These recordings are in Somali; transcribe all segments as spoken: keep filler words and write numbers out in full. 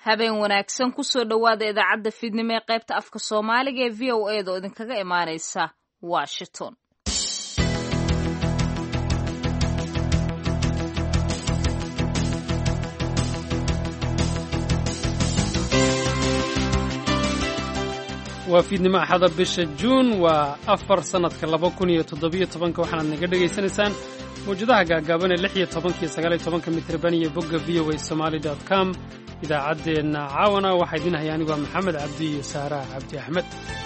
habeen wanaagsan ku soo dhowaada idaacadda fiidnimo ee qaybta afka Soomaaliga ee V O A da oo idinkaga imaanaysa Washington. waa fiidnimo axada bisha juun waa afar sanadka laba kun iyo toddobiyo tobanka waxaanaad naga dhegaysanaysaan mawjadaha gaagaaban ee lix iyo tobanka iyo sagaal iyo tobanka mitirban iyo bogga v o a somali dot com idaacaddeenna caawana waxaa idin haya anigoo maxamed cabdi iyo saara cabdi axmed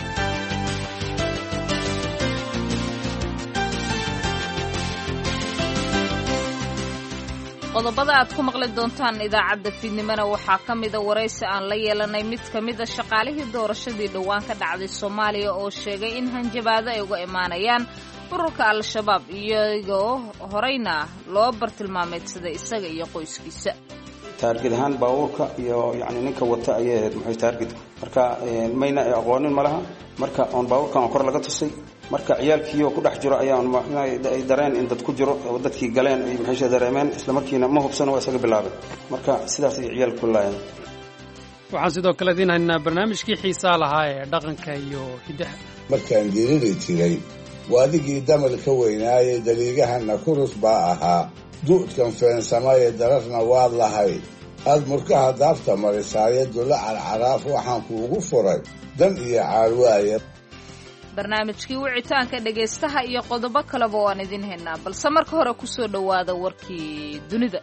qodobada aad ku maqli doontaan idaacadda fiidnimona waxaa ka mida waraysi aan la yeelanay mid ka mida shaqaalihii doorashadii dhowaan ka dhacday Soomaaliya oo sheegay in hanjabaado ay uga imaanayaan ururka al-shabaab iyagoo horeyna loo bartilmaameedsaday isaga iyo qoyskiisa. taargid ahaan baabuurka iyo yacni ninka wata ayay ahayd maxay taargidku marka mayna aqoonin malaha marka on baabuurkan kor laga tusay marka ciyaalkiiyo ku dhex jiro ayaan ay dareen in dad ku jiro oo dadkii galeen ay maxay dareemeen isla markiina ma hubsano waa isaga bilaabay marka sidaas ay ciyaalku ku laayeen. waxaan sidoo kale idin haynaa barnaamijkii xiisaa lahaa ee dhaqanka iyo hiddaha. markaan diriri jiray waadigii damalka weynaayee daliigahana kurus baa ahaa du'dkan feensamaye dararna waad lahayd aad murkaha daafta marisaaye dulla carcaraaf waxaan kuugu furay dan iyo caalwaaye. barnaamijkii wicitaanka dhegaystaha iyo qodobo kaleba waan idin haynaa balse marka hore ku soo dhowaada warkii dunida.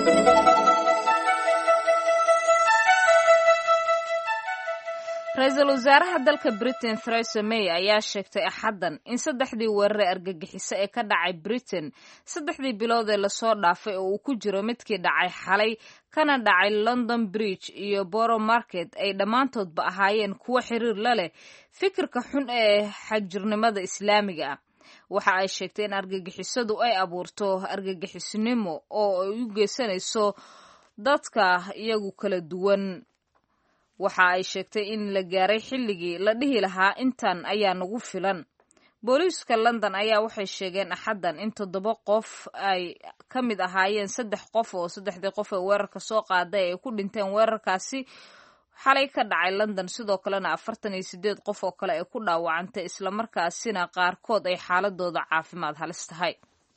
ra-iisul wasaaraha dalka Britain Theresa May ayaa sheegtay axaddan in saddexdii weerare argagixiso ee ka dhacay Britain saddexdii bilood ee lasoo dhaafay oo uu ku jiro midkii dhacay xalay kana dhacay London Bridge iyo Borough Market ay dhammaantoodba ahaayeen kuwo xiriir la leh fikirka xun ee xagjirnimada islaamiga ah. waxa ay sheegtay in argagixisadu ay abuurto argagixisnimo oo ay u geysanayso dadka iyagu kala duwan. waxa ay sheegtay in la gaaray xilligii la dhihi lahaa intan ayaa nagu filan. booliiska London ayaa waxay sheegeen axaddan in toddoba qof ay ka mid ahaayeen saddex qof oo saddexdii qof ee weerarka soo qaaday ay ku dhinteen weerarkaasi xalay ka dhacay London sidoo kalena afartan iyo siddeed qof oo kale ay ku dhaawacantay isla markaasina qaarkood ay xaaladooda caafimaad halis tahay.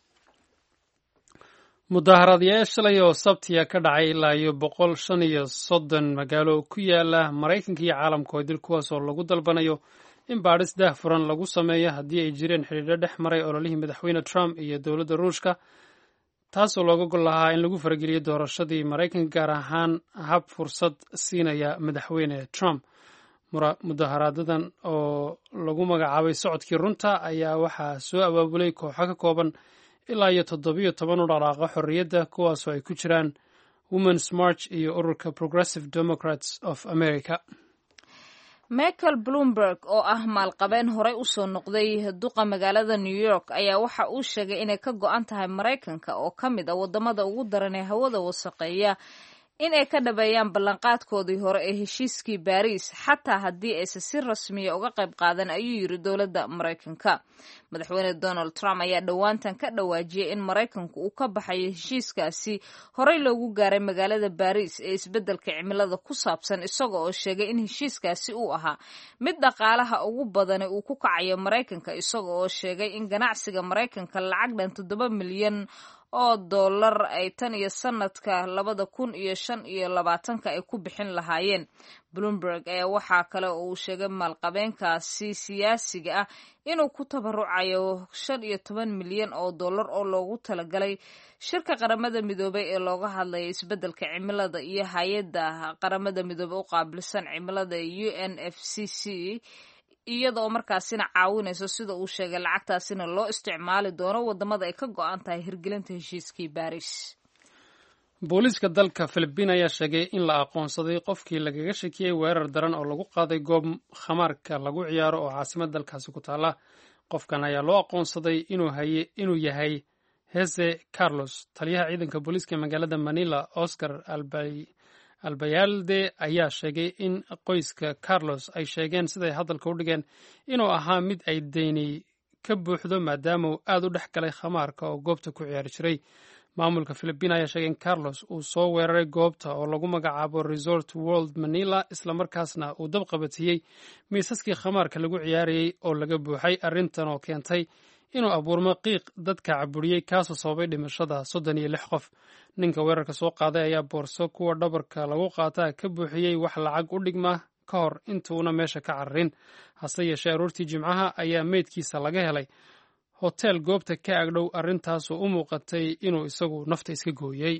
mudaaharaadyaal shalay oo sabtiya ka dhacay ilaa iyo boqol shan iyo soddon magaalo ku yaala Maraykanka iyo caalamka oo dil kuwaas oo lagu dalbanayo in baadhis daahfuran lagu sameeyo haddii ay jireen xidhiidho dhex maray ololihii madaxweyne Trump iyo dowladda Ruushka taasoo looga gol lahaa in lagu farageliyo doorashadii Maraykanka gaar ahaan hab fursad siinaya madaxweyne Trump. mudaaharaadadan oo lagu magacaabay socodkii runta ayaa waxaa soo abaabulay kooxo ka kooban ilaa iyo toddobiyo toban u dhaqaaqa xorriyadda kuwaasoo ay ku jiraan Women's March iyo ururka Progressive Democrats of America. Michael Bloomberg oo ah maalqabeen horey u soo noqday duqa magaalada New York ayaa waxa uu sheegay inay ka go'an tahay Maraykanka oo ka mid ah wadamada ugu daran ee hawada wasaqeeya in ay ka dhabeeyaan ballanqaadkoodii hore ee heshiiskii Paris xataa haddii aysan si rasmiya uga qayb qaadan ayuu yiri dowladda Maraykanka. madaxweyne Donald Trump ayaa dhowaantan ka dhawaajiyay in Maraykanku uu ka baxayo heshiiskaasi horey loogu gaaray magaalada Paris ee isbeddelka cimilada ku saabsan isaga oo sheegay in heshiiskaasi uu ahaa mid dhaqaalaha ugu badan uu ku kacayo Maraykanka isaga oo sheegay in ganacsiga Maraykanka lacag dhan toddoba milyan oo dollar ay tan iyo sanadka labada kun iyo shan iyo labaatanka ay ku bixin lahaayeen. Bloomberg ayaa waxaa kale oo uu sheegay maalqabeenkaasi siyaasiga ah inuu ku tabarucayo shan iyo toban milyan oo dollar oo loogu talagalay shirka qaramada midoobay ee looga hadlayo isbeddelka cimilada iyo hay-adda qaramada midoobay u qaabilsan cimilada U N F C C iyadoo markaasina caawinayso sida uu sheegay lacagtaasina loo isticmaali doono wadamada ay ka go'an tahay hirgelinta heshiiskii Paris. booliiska dalka Philippines ayaa sheegay in la aqoonsaday qofkii lagaga shakiyey weerar daran oo lagu qaaday goob khamaarka lagu ciyaaro oo caasimad dalkaasi ku taala. qofkan ayaa loo aqoonsaday inuu haye inuu yahay Jose Carlos. taliyaha ciidanka booliiska magaalada Manila Oscar Albay albayalde ayaa sheegay in qoyska Carlos ay sheegeen siday hadalka u dhigeen inuu ahaa mid ay deyni ka buuxdo maadaama uu aad u dhex galay khamaarka oo goobta ku ciyaari jiray. maamulka Philippines ayaa sheegay in Carlos uu soo weeraray goobta oo lagu magacaabo Resort World Manila islamarkaasna uu dab qabatiyey miisaskii khamaarka lagu ciyaarayay oo laga buuxay arrintan oo keentay inuu abuurmo qiiq dadka caburiyey kaasoo sababay dhimashada soddon iyo lix qof. Ninka weerarka soo qaaday ayaa boorso kuwa dhabarka lagu qaataa ka buuxiyey wax lacag u dhigma ka hor intuuna meesha ka cararin. hase yeeshee aroortii jimcaha ayaa meydkiisa laga helay hotel goobta ka agdhow, arrintaasoo u muuqatay inuu isagu nafta iska gooyey.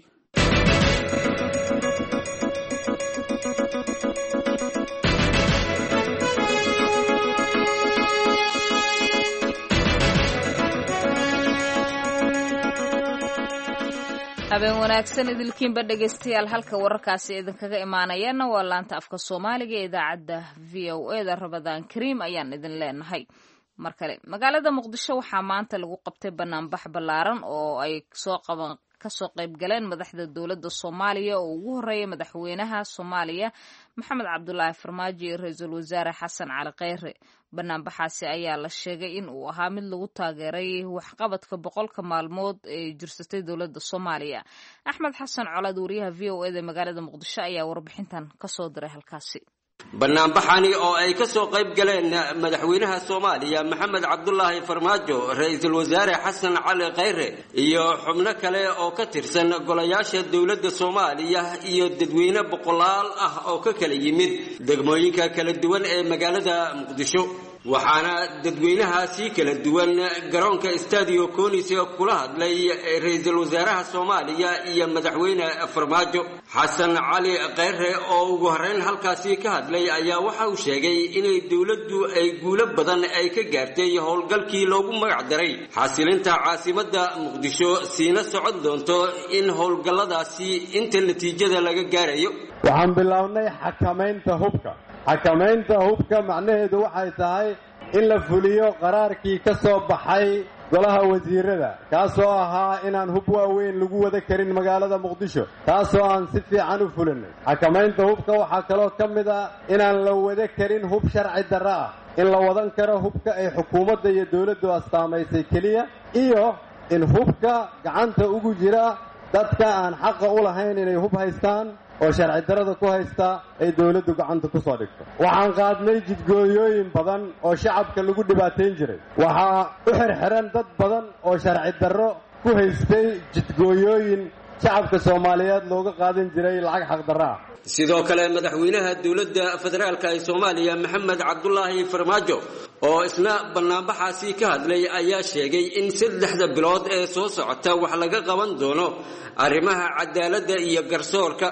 habeen wanaagsan idilkiinba dhegaystayaal, halka wararkaasi idinkaga imaanayana waa laanta afka Soomaaliga ee idaacadda V O A da. Rabadaan Kariim ayaan idin leenahay. mar kale magaalada Muqdisho waxaa maanta lagu qabtay banaanbax ballaaran oo ay soo qaban kasoo qayb galeen madaxda dowladda Soomaaliya oo ugu horeeyay madaxweynaha Soomaaliya Maxamed Cabdullaahi Farmaajo iyo ra'iisul wasaare Xasan Cali Kheyre. banaanbaxaasi ayaa la sheegay in uu ahaa mid lagu taageeray waxqabadka boqolka maalmood ee jirsatay dowladda Soomaaliya. Axmed Xasan Colaad, wariyaha V O A da magaalada Muqdisho, ayaa warbixintan ka soo diray halkaasi. banaanbaxani oo ay ka soo qayb galeen madaxweynaha Soomaaliya Maxamed Cabdullaahi Farmaajo, ra'iisul wasaare Xasan Cali Kheyre iyo xubno kale oo ka tirsan golayaasha dowladda Soomaaliya iyo dadweyne boqolaal ah oo ka kala yimid degmooyinka kala duwan ee magaalada Muqdisho. waxaana dadweynahaasi kala duwan garoonka Stadio Konis kula hadlay ra'iisul wasaaraha Soomaaliya iyo madaxweyne Farmaajo. Xasan Cali Kheyre oo ugu horeyn halkaasi ka hadlay ayaa waxa uu sheegay inay dawladdu ay guulo badan ay ka gaartay howlgalkii loogu magac daray xasilinta caasimadda Muqdisho, siina socod doonto in howlgalladaasi inta natiijada laga gaarayo. waxaan bilownay xakamaynta hubka xakamaynta hubka macnaheedu waxay tahay in la fuliyo qaraarkii ka soo baxay golaha wasiirada, kaasoo ahaa inaan hub waaweyn lagu wada karin magaalada Muqdisho, taasoo aan si fiican u fulinay. xakamaynta hubka waxaa kaloo ka mid ah inaan la wada karin hub sharci darro ah, in la wadan karo hubka ay xukuumadda iyo dawladdu astaamaysay keliya, iyo in hubka gacanta ugu jira dadka aan xaqa u lahayn inay hub haystaan oo sharci darrada ku haysta ay dawladdu gacanta ku soo dhigto. waxaan qaadnay jidgooyooyin badan oo shacabka lagu dhibaateyn jiray. waxaa u xirxiran dad badan oo sharci darro ku haystay jidgooyooyin shacabka Soomaaliyeed looga qaadan jiray lacag xaq darro ah. sidoo kale madaxweynaha dowladda federaalka ee Soomaaliya Maxamed Cabdullaahi Farmaajo oo isna banaanbaxaasi ka hadlay ayaa sheegay in saddexda bilood ee soo socota wax laga qaban doono arrimaha cadaaladda iyo garsoorka.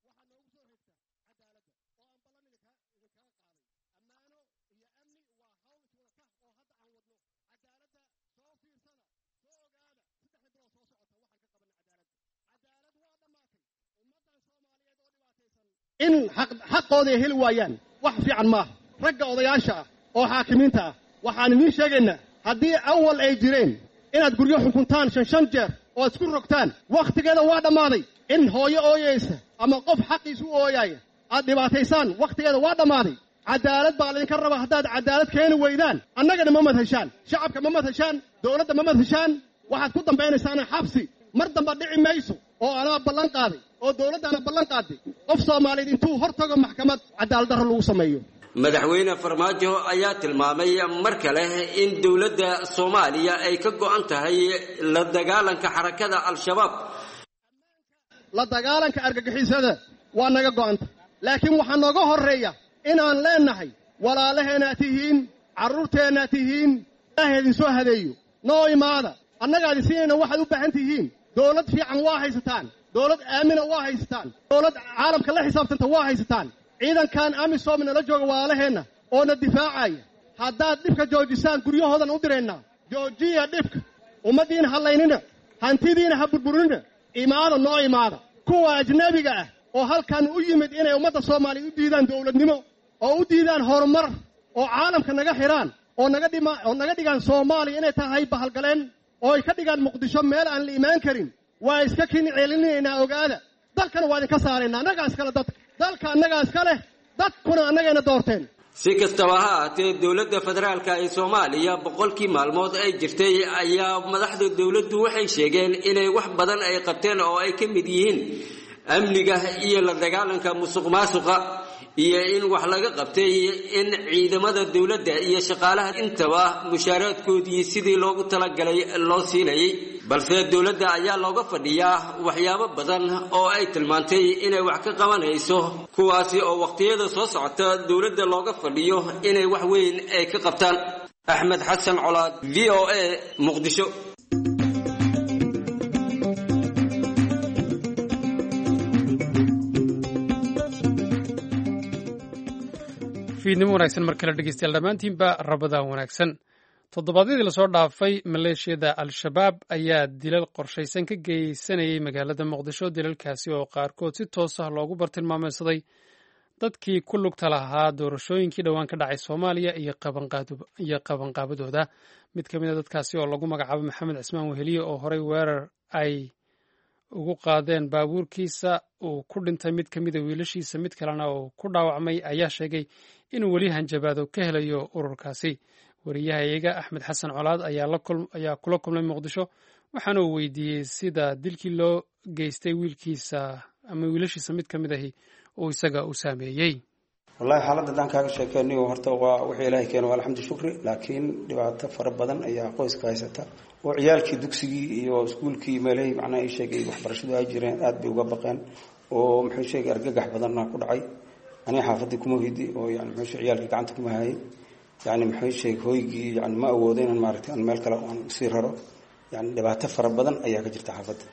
in xaqooda ay heli waayaan wax fiican maaha. ragga odayaasha ah oo xaakimiinta ah waxaan idiin sheegaynaa haddii awal ay jireen inaad guryo xukuntaan shan shan jeer oo isku rogtaan, wakhtigeeda waa dhammaaday. in hooyo ooyaysa ama qof xaqiisu ooyaaya aad dhibaataysaan, wakhtigeeda waa dhammaaday. cadaalad baa laydinka rabaa. haddaad cadaalad keeni weydaan annagana ma madhashaan, shacabka ma madhashaan, dawladda ma madhashaan, waxaad ku dambaynaysaana xabsi. mar damba dhici mayso oo anaa ballan qaaday oo dawladdaana ballan qaaday qof Soomaaliyeed intuu hortago maxkamad cadaalad darro lagu sameeyo. madaxweyne Farmaajo ayaa tilmaamay mar kale in dawladda Soomaaliya ay ka go'an tahay la dagaalanka xarakada Al-Shabaab. la dagaalanka argagixisada waa naga go'anta, laakiin waxaa nooga horeeya inaan leenahay walaalaheena tihiin, carruurteena tihiin, Ilaahay idin soo hadeeyo, noo imaada, annaga idin siinayna waxaad u baahan tihiin. dawlad fiican waa haysataan, dawlad aamina waa haysataan, dawlad caalamka la xisaabtanta waa haysataan. ciidankan amisom nala jooga walaalaheena oo na difaacaya. haddaad dhibka joojisaan guryahoodan u diraynaa. joojiya dhibka, ummadiina ha laynina, hantidiina ha burburinina. imaada noo imaada. kuwa ajnabiga ah oo halkan u yimid inay ummadda Soomaaliya u diidaan dawladnimo oo u diidaan horumar oo caalamka naga xiraan oo naga dhima oo naga dhigaan Soomaaliya inay tahay bahalgaleen oo ay ka dhigaan Muqdisho meel aan la iimaan karin, waa iska kin ceelinaynaa. ogaada, dalkana waa idinka saaraynaa. annagaa iskale dadka dalka annagaa iska leh, dadkuna annagayna doorteen. si kastaba ha ahaatee dowladda federaalka ee soomaaliya boqolkii maalmood ay jirtay ayaa madaxda dowladdu waxay sheegeen inay wax badan ay qabteen oo ay ka mid yihiin amniga iyo la dagaalanka musuqmaasuqa iyo in wax laga qabtay in ciidamada dawladda iyo shaqaalaha intaba mushaaraadkoodii sidii loogu talagalay loo siinayay balse dawladda ayaa looga fadhiyaa waxyaabo badan oo ay tilmaantay inay wax ka qabanayso kuwaasi oo waqtiyada soo socota dawladda looga fadhiyo inay wax weyn ay ka qabtaan. Axmed Xasan Colaad, V O A, Muqdisho. fiidnimo wanaagsan mar kale dhegeystayaal dhammaantiinba rabadaan wanaagsan. toddobaadyadii lasoo dhaafay maleeshiyada al-shabaab ayaa dilal qorshaysan ka geysanayay magaalada muqdisho. dilalkaasi oo qaarkood si toos ah loogu bartilmaameysaday dadkii ku lugta lahaa doorashooyinkii dhowaan ka dhacay soomaaliya iyo qabanqaabadooda. mid ka mid a dadkaasi oo lagu magacaabo maxamed cismaan weheliye oo horey weerar ay ugu qaadeen baabuurkiisa uu ku dhintay mid ka mida wiilashiisa mid kalena uu ku dhaawacmay ayaa sheegay inuu weli hanjabaado ka helayo ururkaasi. wariyahayaga axmed xasan colaad ayaa kula kulmay muqdisho waxaana uu weydiiyey sida dilkii loo geystay wiilkiisa ama wiilashiisa mid ka mid ahi uu isaga u saameeyey. wallahi xaaladda haddaan kaaga sheekeynayo horta waa wixii ilaahay keeno waa alxamdu shukri, laakiin dhibaato fara badan ayaa qoyska haysata oo ciyaalkii dugsigii iyo iskuulkii meelahii macnaha ii sheegay waxbarashadu ay jireen aad bay uga baqeen oo muxuu sheegay argagax badanna ku dhacay. aniga xaafadii kuma hidi oo yani muxuu sheegay ciyaalkii gacanta kuma hayay, yani muxuu sheegay hooygii yani ma awoodo inaan maaragtay aan meel kale aan usii raro. yani dhibaato fara badan ayaa ka jirta xaafadda.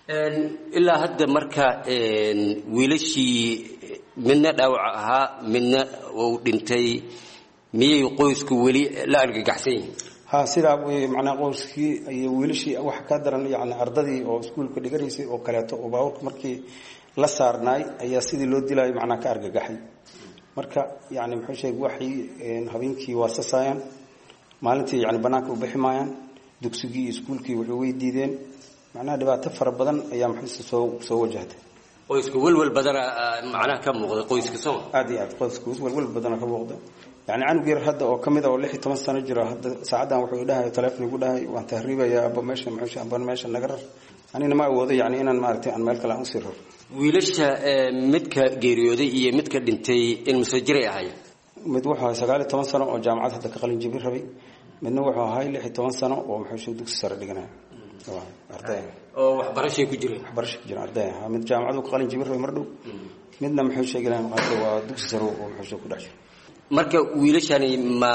ilaa hadda marka wiilashii midna dhaawac ahaa midna uu dhintay miyay qoysku weli la argagaxsan yihiin? ha sidaa macnaa qoyskii iyo wiilashii wax ka daran yani ardadii oo iskuulka dhiganaysay oo kaleeto oo baabuurka markii la saarnaay ayaa sidii loo dilaayo macnaa ka argagaxay. marka yani muxuu sheegay waxay habeenkii waasasaayaan, maalintii yani banaanka u bixi maayaan, dugsigii iyo iskuulkii wuxuu way diideen. macnaha dhibaato fara badan ayaa muxuu soo soo wajahday. qoyska walwal badana macnaha ka muuqda qoyska soo aad iyo aad qoyska walwal badana ka muuqda. yani canug yar hadda oo kamid ah oo lix iyo toban sano jira hadda saacadan wuxuu dhahay telefoon igu dhahay waan tahriibayaa aba meesha muxuu sheegay aba meesha naga rar. anina ma awoodo yani inaan maaragtay aan meel kale aan usii raro. wiilasha midka geeriyooday iyo midka dhintay in musajiray ahaayeen? mid wuxuu ahay sagaal iyo toban sano oo jaamacad hadda ka qalin jebin rabay, midna wuxuu ahay lix iyo toban sano oo muxuu sheegay dugsi sare dhiganaya arday oo waxbarashay ku jireen waxbarashay ku jireen arday ah. mid jaamacad ku qalin jebin rabay mar dhow, midna muxuu sheegay inaan qaado waa dugsi sare oo muxuu sheegay ku dhaxay. marka wiilashani ma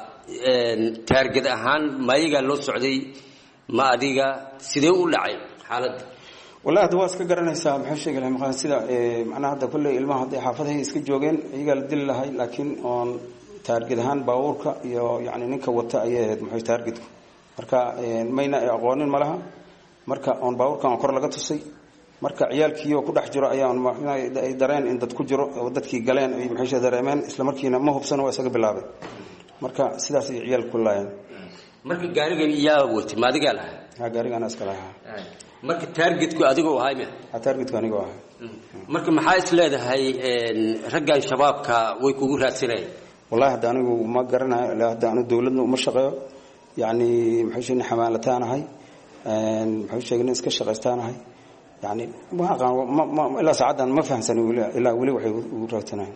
taargad ahaan ma ayaga loo socday ma adiga sidee u dhacay xaaladda? wallahi hadda waa iska garanaysaa muxuu sheegay maqaan sida macnaha hadda kulley ilmaha hadday xaafadahay iska joogeen iyaga la dili lahay, laakiin oon taargad ahaan baabuurka iyo yani ninka wata ayay ahayd muxuu taargadku. marka mayna aqoonin malaha, marka oon baabuurkan kor laga tusay, marka ciyaalkii oo ku dhex jiro ayaan ay dareen in dad ku jiro oo dadkii galeen ay muxuu sheegay dareemeen isla markiina ma hubsan oo isaga bilaabay. marka sidaas ay ciyaalku laayeen. marka gaarigan yaa watay ma adiga lahaa? ha gaarigan aska lahaa. marka taargetku adiga ahay ma? ha taargetku aniga ahay. marka maxaa is leedahay raggan shabaabka way kugu raadsanayeen? wallahi hadda anigu ma garanayo, ilaa hadda anu dawladna uma shaqeeyo, yani muxuu sheegay xamaalataanahay, muxuu sheegay iska shaqaystaanahay. yani ma aqaan ma ilaa saacadan ma fahamsanin ilaa weli waxay ugu raadsanayeen.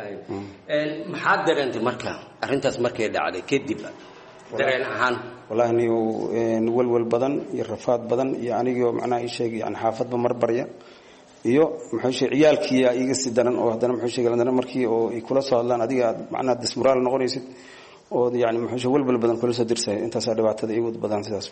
maxaa dareentay marka arrintaas markay dhacday kadib dareen ahaan? wallahi niyo walwal badan iyo rafaad badan iyo anigoo macnaha ii sheegay yani xaafadba mar barya iyo muxuu sheegay ciyaalkii iga si daran oo haddana muxuu sheegay haddana markii oo ay kula soo hadlaan adiga macnaha dismoraal noqonaysid oo yani muxuu sheegay walwal badan kula soo dirsay. intaas dhibaatada igu badan sidaas.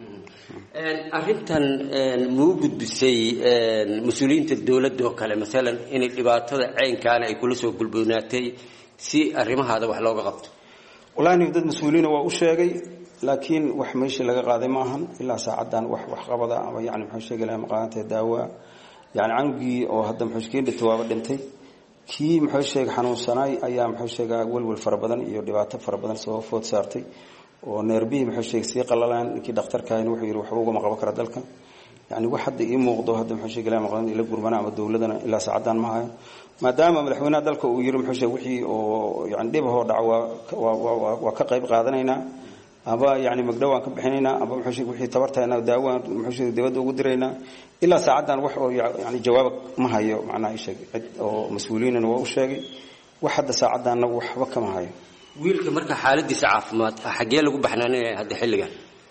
arrintan muu gudbisay mas-uuliyiinta dawladda oo kale masalan inay dhibaatada caynkaana ay kula soo gulboonaatay si arrimahaada wax looga qabto? wallahi dad mas-uuliyiina waa u sheegay, laakiin wax meeshii laga qaaday ma ahan ilaa saacadan wax wax qabada ama yani muxuu sheegay la maqaantay daawa yani canugii oo hadda muxuu sheegay dhintay waaba dhintay, kii muxuu sheegay xanuunsanaay ayaa muxuu sheegay walwal fara badan iyo dhibaato fara badan soo food saartay oo neerbihi muxuu sheegay si qalalaan. ninkii dhakhtarka ahna wuxuu yiri waxba uga maqabo kara dalka, yani wax hadda ii muuqdo hadda muxuu sheegay ilaa maqan ila gurmana ama dawladana ilaa saacadan ma hayo maadaama madaxweynaha dalka uu yiri muxuu sheegay wixii oo yani dhib hoo dhac waa waa ka qayb qaadanaynaa aba yani magdhawaan ka bixinaynaa aba muxuu sheegay wixii tabartayna daawaan muxuu sheegay dibadda ugu diraynaa ilaa saacadan wax oo yani jawaab ma hayo macnaha ii sheegay oo mas'uuliyiinna waa u sheegay wax hadda saacadan waxba kama hayo wiilka marka xaaladiisa caafimaad xagee lagu baxnaanay hadda xilligan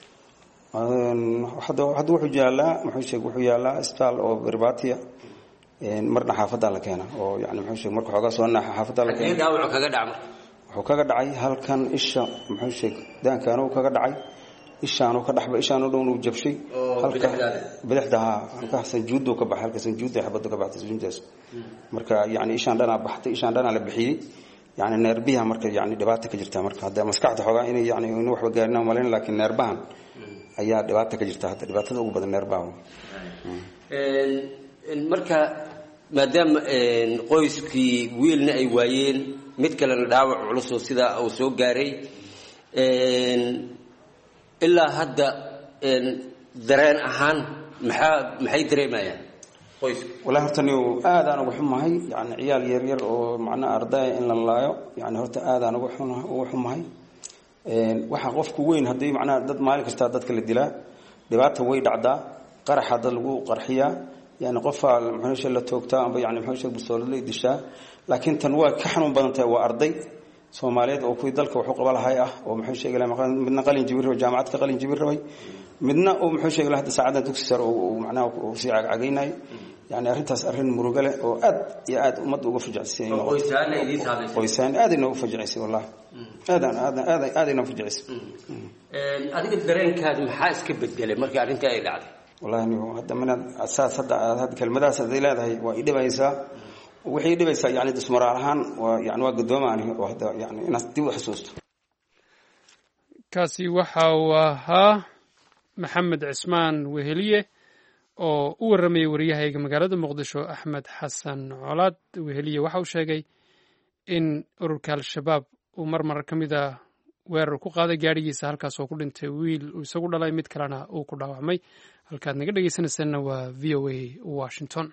hadda hadda wuxuu yaalaa muxuu sheegay wuxuu yaalaa isbitaal oo Barbaatiya een marna xaafadda la keena oo yani muxuu sheegay marka xogaa soo naax xaafadda la keena dhaawac kaga dhacay wuxuu kaga dhacay halkan isha muxuu sheegay daankaan uu kaga dhacay ishaan uu ka dhaxba ishaan uu dhow jabshay halka bidixda halka sanjuudo ka baxay halka sanjuudo xabada ka baxday sanjuudaas marka yani ishaan dhana baxday ishaan dhana la bixiyay yani neerbiha marka yani dhibaato ka jirta marka hadda maskaxda xogaa inay yani inuu waxba gaarina malayn laakiin neerbahan ayaa dhibaato ka jirta hadda dhibaatada ugu badan neerbaha een marka maadaama een qoyskii wiilna ay waayeen mid kalena dhaawac culus oo sida uu soo gaaray een ilaa hadda een dareen ahaan maxaa maxay dareemayaan qoyska wala hortani aad aan ugu xumahay yani ciyaal yar yar oo macna arday in la laayo yani horta aad aan ugu xumahay een waxa qofku weyn hadii macna dad maal kasta dadka la dilaa dhibaato way dhacdaa qarax dad lagu qarxiyaa yani qofa muxuu la toogtaa amba yani muxuu bustoolad la dishaa laakiin tan waa ka xanuun badan tahay waa arday Soomaaliyeed oo kuwi dalka wuxuu qaba lahay ah oo muxuu sheegay maqan midna qalin jibir oo jaamacad ka qalin jibir rabay midna oo muxuu sheegay hadda saacada dugsi sare oo macnaha oo si cagaynay yani arintaas arin muruga leh oo aad iyo aad umad uga fajacsan oo qoysaan ay diisaabay qoysaan aad inoo fajacsan wallahi aad aad aad aad inoo fajacsan een adiga dareenkaad maxaa iska bedelay markii arinta ay dhacday wallahi niyo hadda mana asaas hadda aad kelmadaas ay leedahay waa idhibaysa wixii dhibaysa yani dismaraal ahaan waa yani waa gudoomaani oo hadda yani inaad dib u xasuusto kaasi waxa uu ahaa maxamed cismaan weheliye oo u warramayay wariyahayga magaalada muqdisho axmed xasan colaad weheliye waxa uu sheegay in ururka al-shabaab uu marmar ka mid ah weerar ku qaaday gaadhigiisa halkaas oo ku dhintay wiil uu isagu dhalay mid kalena uu ku dhaawacmay halkaad naga dhegaysanaysaanna waa v o a washington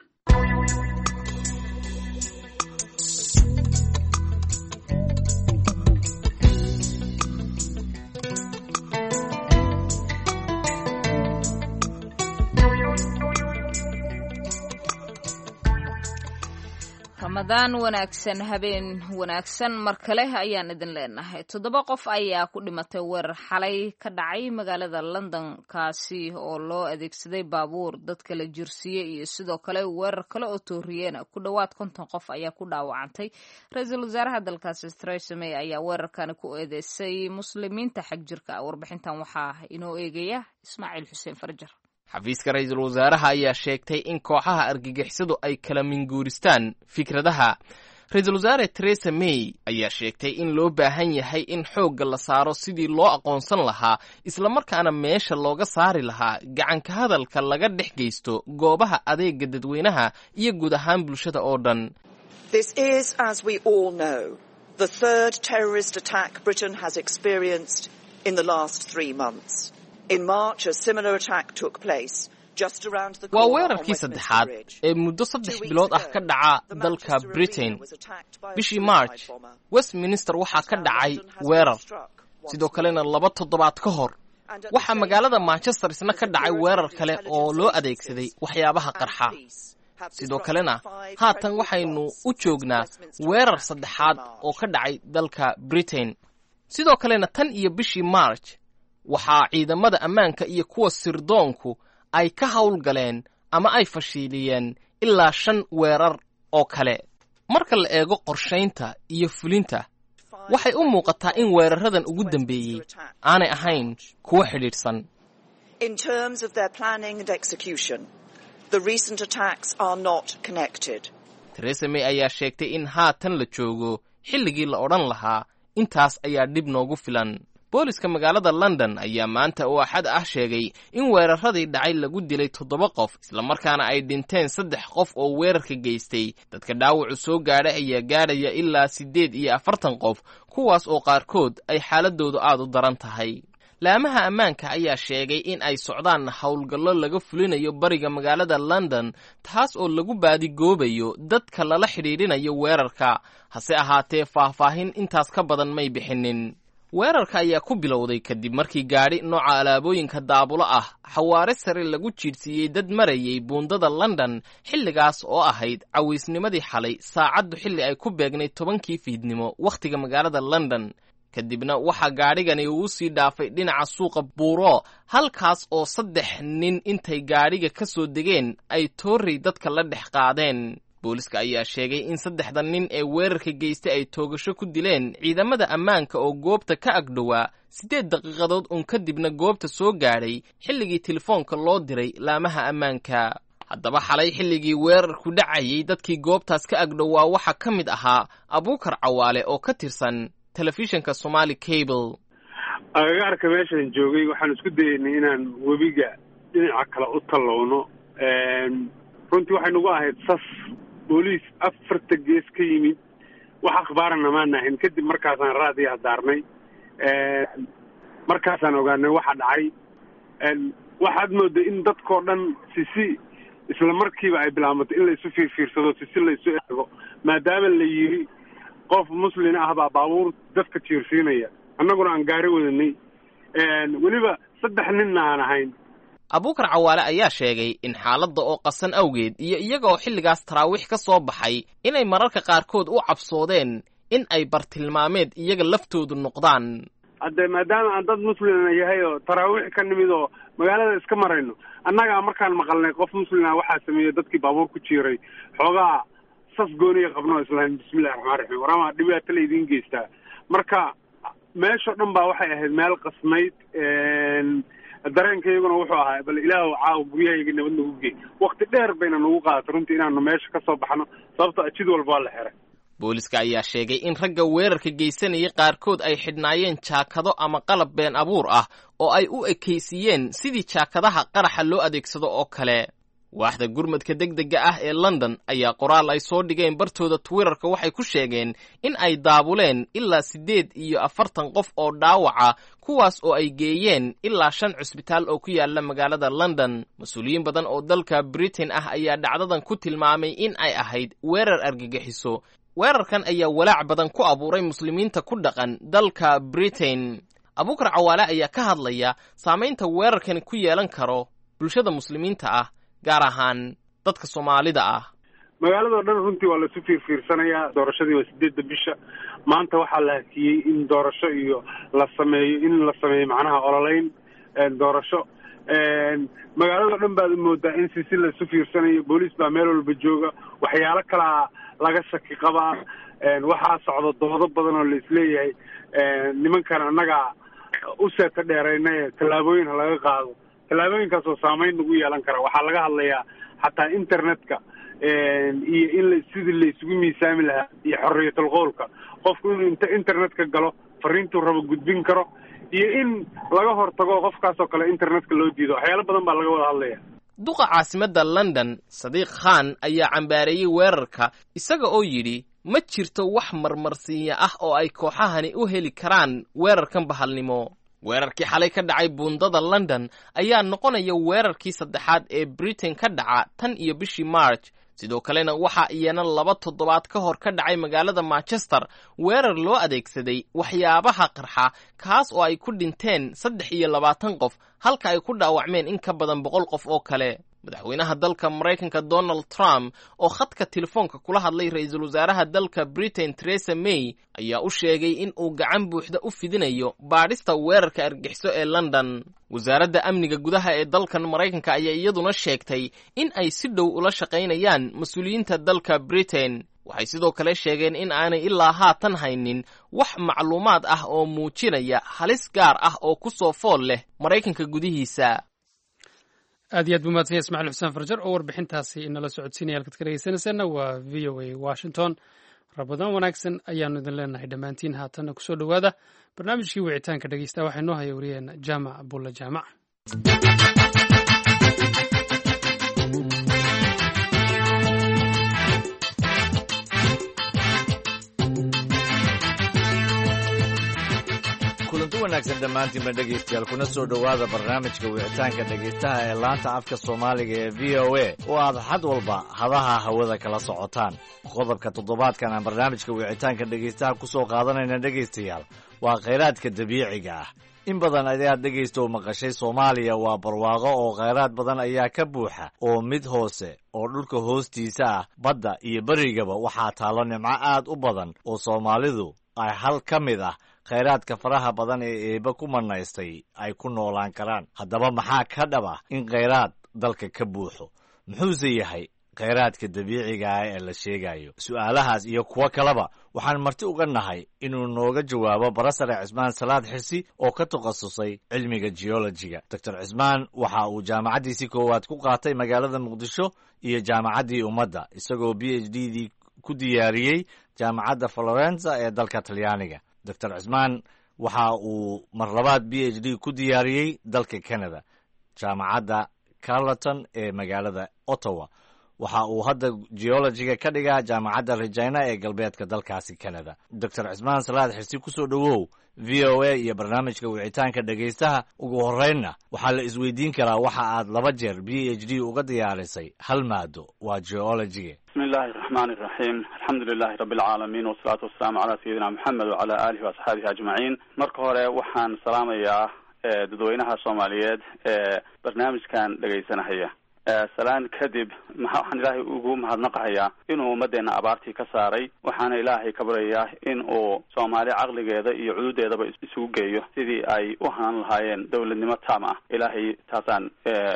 ramadaan wanaagsan habeen wanaagsan mar kale ayaan idin leenahay toddoba qof ayaa ku dhimatay weerar xalay ka dhacay magaalada London kaasi oo loo adeegsaday baabuur dadka la jirsiiyay iyo sidoo kale weerar kale oo tooriyeen ku dhawaad konton qof ayaa ku dhaawacantay ra'iisul wasaaraha dalkaasi Theresa May ayaa weerarkan ku eedeysay muslimiinta xag jirka warbixintan waxaa inoo eegaya Ismaaciil Xuseen Farjar xafiiska ra'iisul wasaaraha ayaa sheegtay in kooxaha argagixisadu ay kala minguuristaan fikradaha ra'iisul wasaare Theresa May ayaa sheegtay in loo baahan yahay in xoogga la saaro sidii loo aqoonsan lahaa isla markaana meesha looga saari lahaa gacanka hadalka laga dhex geysto goobaha adeega dadweynaha iyo guud ahaan bulshada oo dhan This is, as we all know, the third terrorist attack Britain has experienced in the last three months. In March, a similar attack took place just around the corner. Waa weerarkii saddexaad ee muddo saddex bilood ah ka dhaca dalka Britain. Bishii March, Westminster waxaa ka dhacay weerar. Sidoo kalena laba toddobaad ka hor, waxaa magaalada Manchester isna ka dhacay weerar kale oo loo adeegsaday waxyaabaha qarxa. Sidoo kalena haatan waxaynu u joognaa weerar saddexaad oo ka dhacay dalka Britain. Sidoo kalena tan iyo bishii March waxaa ciidamada ammaanka iyo kuwa sirdoonku ay ka howlgaleen ama ay fashiiliyeen ilaa shan weerar oo kale marka la eego qorshaynta iyo fulinta waxay u muuqataa in weeraradan ugu dambeeyey aanay ahayn kuwa xidhiidhsan In terms of their planning and execution, the recent attacks are not connected. Theresa May ayaa sheegtay in haatan la joogo xilligii la odhan lahaa intaas ayaa dhib noogu filan booliska magaalada London ayaa maanta oo axad ah sheegay in weeraradii dhacay lagu dilay toddoba qof isla markaana ay dhinteen saddex qof oo weerarka geystay dadka dhaawacu soo gaadhay ayaa gaadhaya ilaa siddeed iyo afartan qof kuwaas oo qaarkood ay xaaladoodu aad u daran tahay laamaha ammaanka ayaa sheegay in ay socdaan howlgallo laga fulinayo bariga magaalada London taas oo lagu baadigoobayo dadka lala xidhiidhinayo weerarka hase ahaatee faahfaahin intaas ka badan may bixinin weerarka ayaa ku bilowday kadib markii gaadhi nooca alaabooyinka daabulo ah xawaare sare lagu jiirsiiyey dad marayay buundada London xilligaas oo ahayd cawisnimadii xalay saacaddu xilli ay ku beegnay tobankii fiidnimo wakhtiga magaalada London kadibna waxa gaadhigani uu sii dhaafay dhinaca suuqa buuro halkaas oo saddex nin intay gaadhiga ka soo degeen ay toorey dadka la dhex qaadeen booliska ayaa sheegay in saddexda nin ee weerarka geystay ay toogasho ku dileen ciidamada ammaanka oo goobta ka agdhowaa siddeed daqiiqadood un kadibna goobta soo gaadhay xilligii telefoonka loo diray laamaha ammaanka haddaba xalay xilligii weerarku dhacayay dadkii goobtaas ka agdhowaa waxaa ka mid ahaa Abuukar Cawaale oo ka tirsan telefishinka Somali Cable agagaarka meeshan joogay waxaan isku dayeynay inaan webiga dhinaca kale u tallowno runtii waxay nagu ahayd sas booliis afarta gees ka yimid wax akhbaarana maan ahayn kadib markaasaan raadiyaha daarnay markaasaan ogaanay waxa dhacay waxaad mooday in dadkoo dhan sisi isla markiiba ay bilaabatay in la isu fiirfiirsado sisi la isu eego maadaama la yiri qof muslim ah baa baabuur dadka tiirsiinaya annaguna aan gaari wadanay weliba saddex nin aan ahayn Abuukar Cawaale ayaa sheegay in xaaladda oo qasan awgeed iyo iyaga oo xilligaas taraawiix ka soo baxay inay mararka qaarkood u cabsoodeen in ay bartilmaameed iyaga laftoodu noqdaan hadda maadaama aan dad muslim yahay oo taraawiix ka nimid oo magaalada iska marayno annaga markaan maqalnay qof muslim ah waxaa sameeyay dadkii baabuur ku jiiray xoogaa sas gooniya qabno islaam bismillaahir rahmaanir rahiim warama dhibaato la idin geystaa marka meesha dhan baa waxay ahayd meel qasnayd dareenkayguna wuxuu ahaa bal ilaahu caaw guriyahayga nabad nagu geey waqti dheer bayna nagu qaadatay runtii inaanu meesha ka soo baxno sababtoo jid walba waa la xiray booliska ayaa sheegay in ragga weerarka geysanaya qaarkood ay xidhnaayeen jaakado ama qalab been abuur ah oo ay u ekaysiiyeen sidii jaakadaha qaraxa loo adeegsado oo kale waaxda gurmadka degdega ah ee London ayaa qoraal ay soo dhigeen bartooda Twitterka waxay ku sheegeen in ay daabuleen ilaa siddeed iyo afartan qof oo dhaawaca kuwaas oo ay geeyeen ilaa shan cusbitaal oo ku yaala magaalada London mas'uuliyiin badan oo dalka Britain ah ayaa dhacdadan ku tilmaamay in ay ahayd weerar argagixiso weerarkan ayaa walaac badan ku abuuray muslimiinta ku dhaqan dalka Britain Abuukar Cawaale ayaa ka hadlaya saameynta weerarkan ku yeelan karo bulshada muslimiinta ah gaar ahaan dadka Soomaalida ah magaalada dhan runtii waa la isu fiirfiirsanayaa doorashadii waa sideedda bisha maanta waxaa la hakiyey in doorasho iyo la sameeyo in la sameeyo macnaha ololeyn doorasho magaalada dhan baad moodaa in si si la isu fiirsanayo booliis baa meel walba jooga waxyaalo kala laga shaki qabaa waxaa socda doodo badan oo la isleeyahay nimankan annaga u seeta dheeraynay tallaabooyin ha laga qaado tallaabooyinkaas oo saameyn nagu yeelan kara waxaa laga hadlayaa xataa internetka iyo in la sidii la isugu miisaami lahaa iyo xorriyatul qowlka qofku inuu inta internetka galo fariintuu rabo gudbin karo iyo in laga hortago qofkaasoo kale internetka loo diido waxyaalo badan baa laga wada hadlaya duqa caasimadda London Sadiq Khan ayaa cambaareeyay weerarka isaga oo yidhi ma jirto wax marmarsiinya ah oo ay kooxahani u heli karaan weerarkan bahalnimo weerarkii xalay ka dhacay buundada London ayaa noqonaya weerarkii saddexaad ee Britain ka dhaca tan iyo bishii March sidoo kalena waxa iyana laba toddobaad ka hor ka dhacay magaalada Manchester weerar loo adeegsaday waxyaabaha qarxa kaas oo ay ku dhinteen saddex iyo labaatan qof halka ay ku dhaawacmeen in ka badan boqol qof oo kale madaxweynaha dalka Mareykanka Donald Trump oo khadka telefoonka kula hadlay ra'iisul wasaaraha dalka Britain Theresa May ayaa u sheegay in uu gacan buuxda u fidinayo baadhista weerarka argagixiso ee London wasaaradda amniga gudaha ee dalkan Mareykanka ayaa iyaduna sheegtay in ay si dhow ula shaqaynayaan mas'uuliyiinta dalka Britain waxay sidoo kale sheegeen in aanay ilaa haatan haynin wax macluumaad ah oo muujinaya halis gaar ah oo ku soo fool leh Mareykanka gudihiisa aad iyo aad buu mahadsan yahay Ismaaciil Xuseen Farjar oo warbixintaasi inala socodsiinaya halkaad ka dhegeysanaysaana waa v o a Washington rabadaan wanaagsan ayaanu idin leenahay dhammaantiin haatanna kusoo dhowaada barnaamijkii wicitaanka dhegeysta waxaa inoo haya wariyaheena Jaamac Bulla Jaamac wanaagsan dhammaantiinba dhegaystayaal kuna soo dhowaada barnaamijka wicitaanka dhegaystaha ee laanta afka soomaaliga ee v o a oo aad xad walba hadaha hawada kala socotaan. qodobka toddobaadkan aan barnaamijka wicitaanka dhegaystaha ku soo qaadanayna dhegaystayaal waa khayraadka dabiiciga ah. in badan ayaad dhegaysto maqashay Soomaaliya waa barwaaqo oo khayraad badan ayaa ka buuxa oo mid hoose oo dhulka hoostiisa ah, badda iyo barigaba waxaa taalo nimco aad u badan oo Soomaalidu ay hal ka mid ah khayraadka faraha badan ee eeba ku manaystay ay ku noolaan karaan. haddaba maxaa ka dhaba in khayraad dalka ka buuxo? muxuuse yahay khayraadka dabiiciga ah ee la sheegayo? su'aalahaas iyo kuwo kaleba waxaan marti uga nahay inuu nooga jawaabo barasare Cismaan Salaad Xirsi oo ka takhasusay cilmiga geologiga. Doctor Cismaan waxa uu jaamacaddiisii koowaad ku qaatay magaalada Muqdisho iyo jaamacaddii ummadda, isagoo B H D-dii ku diyaariyey jaamacadda Florence ee dalka Talyaaniga. Doctor Cismaan waxa uu mar labaad B H D ku diyaariyey dalka Canada, jaamacadda Carleton ee magaalada Ottawa. waxa uu hadda geologiga ka dhigaa jaamacadda Regina ee galbeedka dalkaasi Canada. Doctor Cismaan Salaad Xirsi ku soo dhawow V O A iyo barnaamijka wicitaanka dhegaystaha. ugu horreynna waxaa la isweydiin karaa waxa aad laba jeer B H D uga diyaarisay hal maado, waa geologiga. بسم الله الرحمن الرحيم الحمد لله رب العالمين والصلاة والسلام على سيدنا محمد وعلى آله وأصحابه أجمعين. marka hore waxaan salaamayaa dadweynaha Soomaaliyeed ee barnaamijkan dhageysanaya. salaan kadib waxaan ilaahay ugu mahadnaqayaa inuu ummadeena abaartii ka saaray. waxaana ilaahay ka baryayaa in uu Soomaali caqligeeda iyo cududeedaba isugu geeyo sidii ay u hanan lahaayeen dawladnimo taam ah. ilaahay taasaan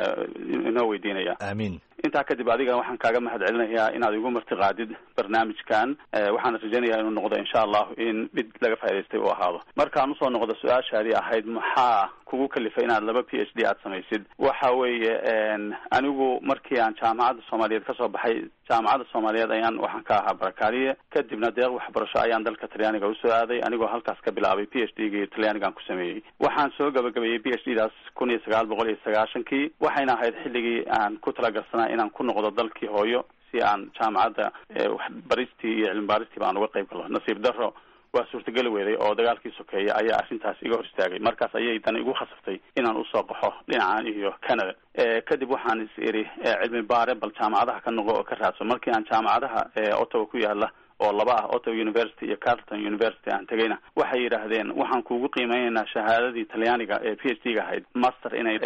inoo weydiinaya. amiin. intaa kadib adiga waxaan kaaga mahad celinayaa inaad igu martiqaadid barnaamijkan. waxaan rajaynayaa inuu noqdo insha Allah in mid laga faa'iideystay uu ahaado. markaan usoo noqdo su-aashaadii ahayd maxaa kugu kalifay inaad laba P H D aad samaysid, waxa weeye anigu markii aan jaamacadda Soomaaliyeed ka soo baxay, jaamacadda Soomaaliyeed ayaan waxaan ka ahaa barakaaliye, kadibna deeq waxbarasho ayaan dalka Talyaaniga usoo aaday anigoo halkaas ka bilaabay P H D-gii Talyaanigaan ku sameeyey. waxaan soo gabagabeeyey P H D-daas kun iyo sagaal boqol iyo sagaashankii, waxayna ahayd xilligii aan ku talagalsanaa inaan ku noqdo dalkii hooyo si aan jaamacadda waxbaristii iyo cilmi baaristii baan uga qayb galo. nasiib darro waa suurtagali weeday oo dagaalkii sokeeye ayaa arrintaas iga hor istaagay. markaas ayay dan igu khasabtay inaan usoo qaxo dhinacan iyo Canada. kadib waxaan is iri cilmi baare bal jaamacadaha ka noqo oo ka raadso. markii aan jaamacadaha Ottawa ku yaala oo laba ah, Ottawa University iyo Carleton University aan tagayna, waxay yidhaahdeen waxaan kuugu qiimeynaynaa shahaadadii Talyaaniga ee P H D-ga ahayd master inay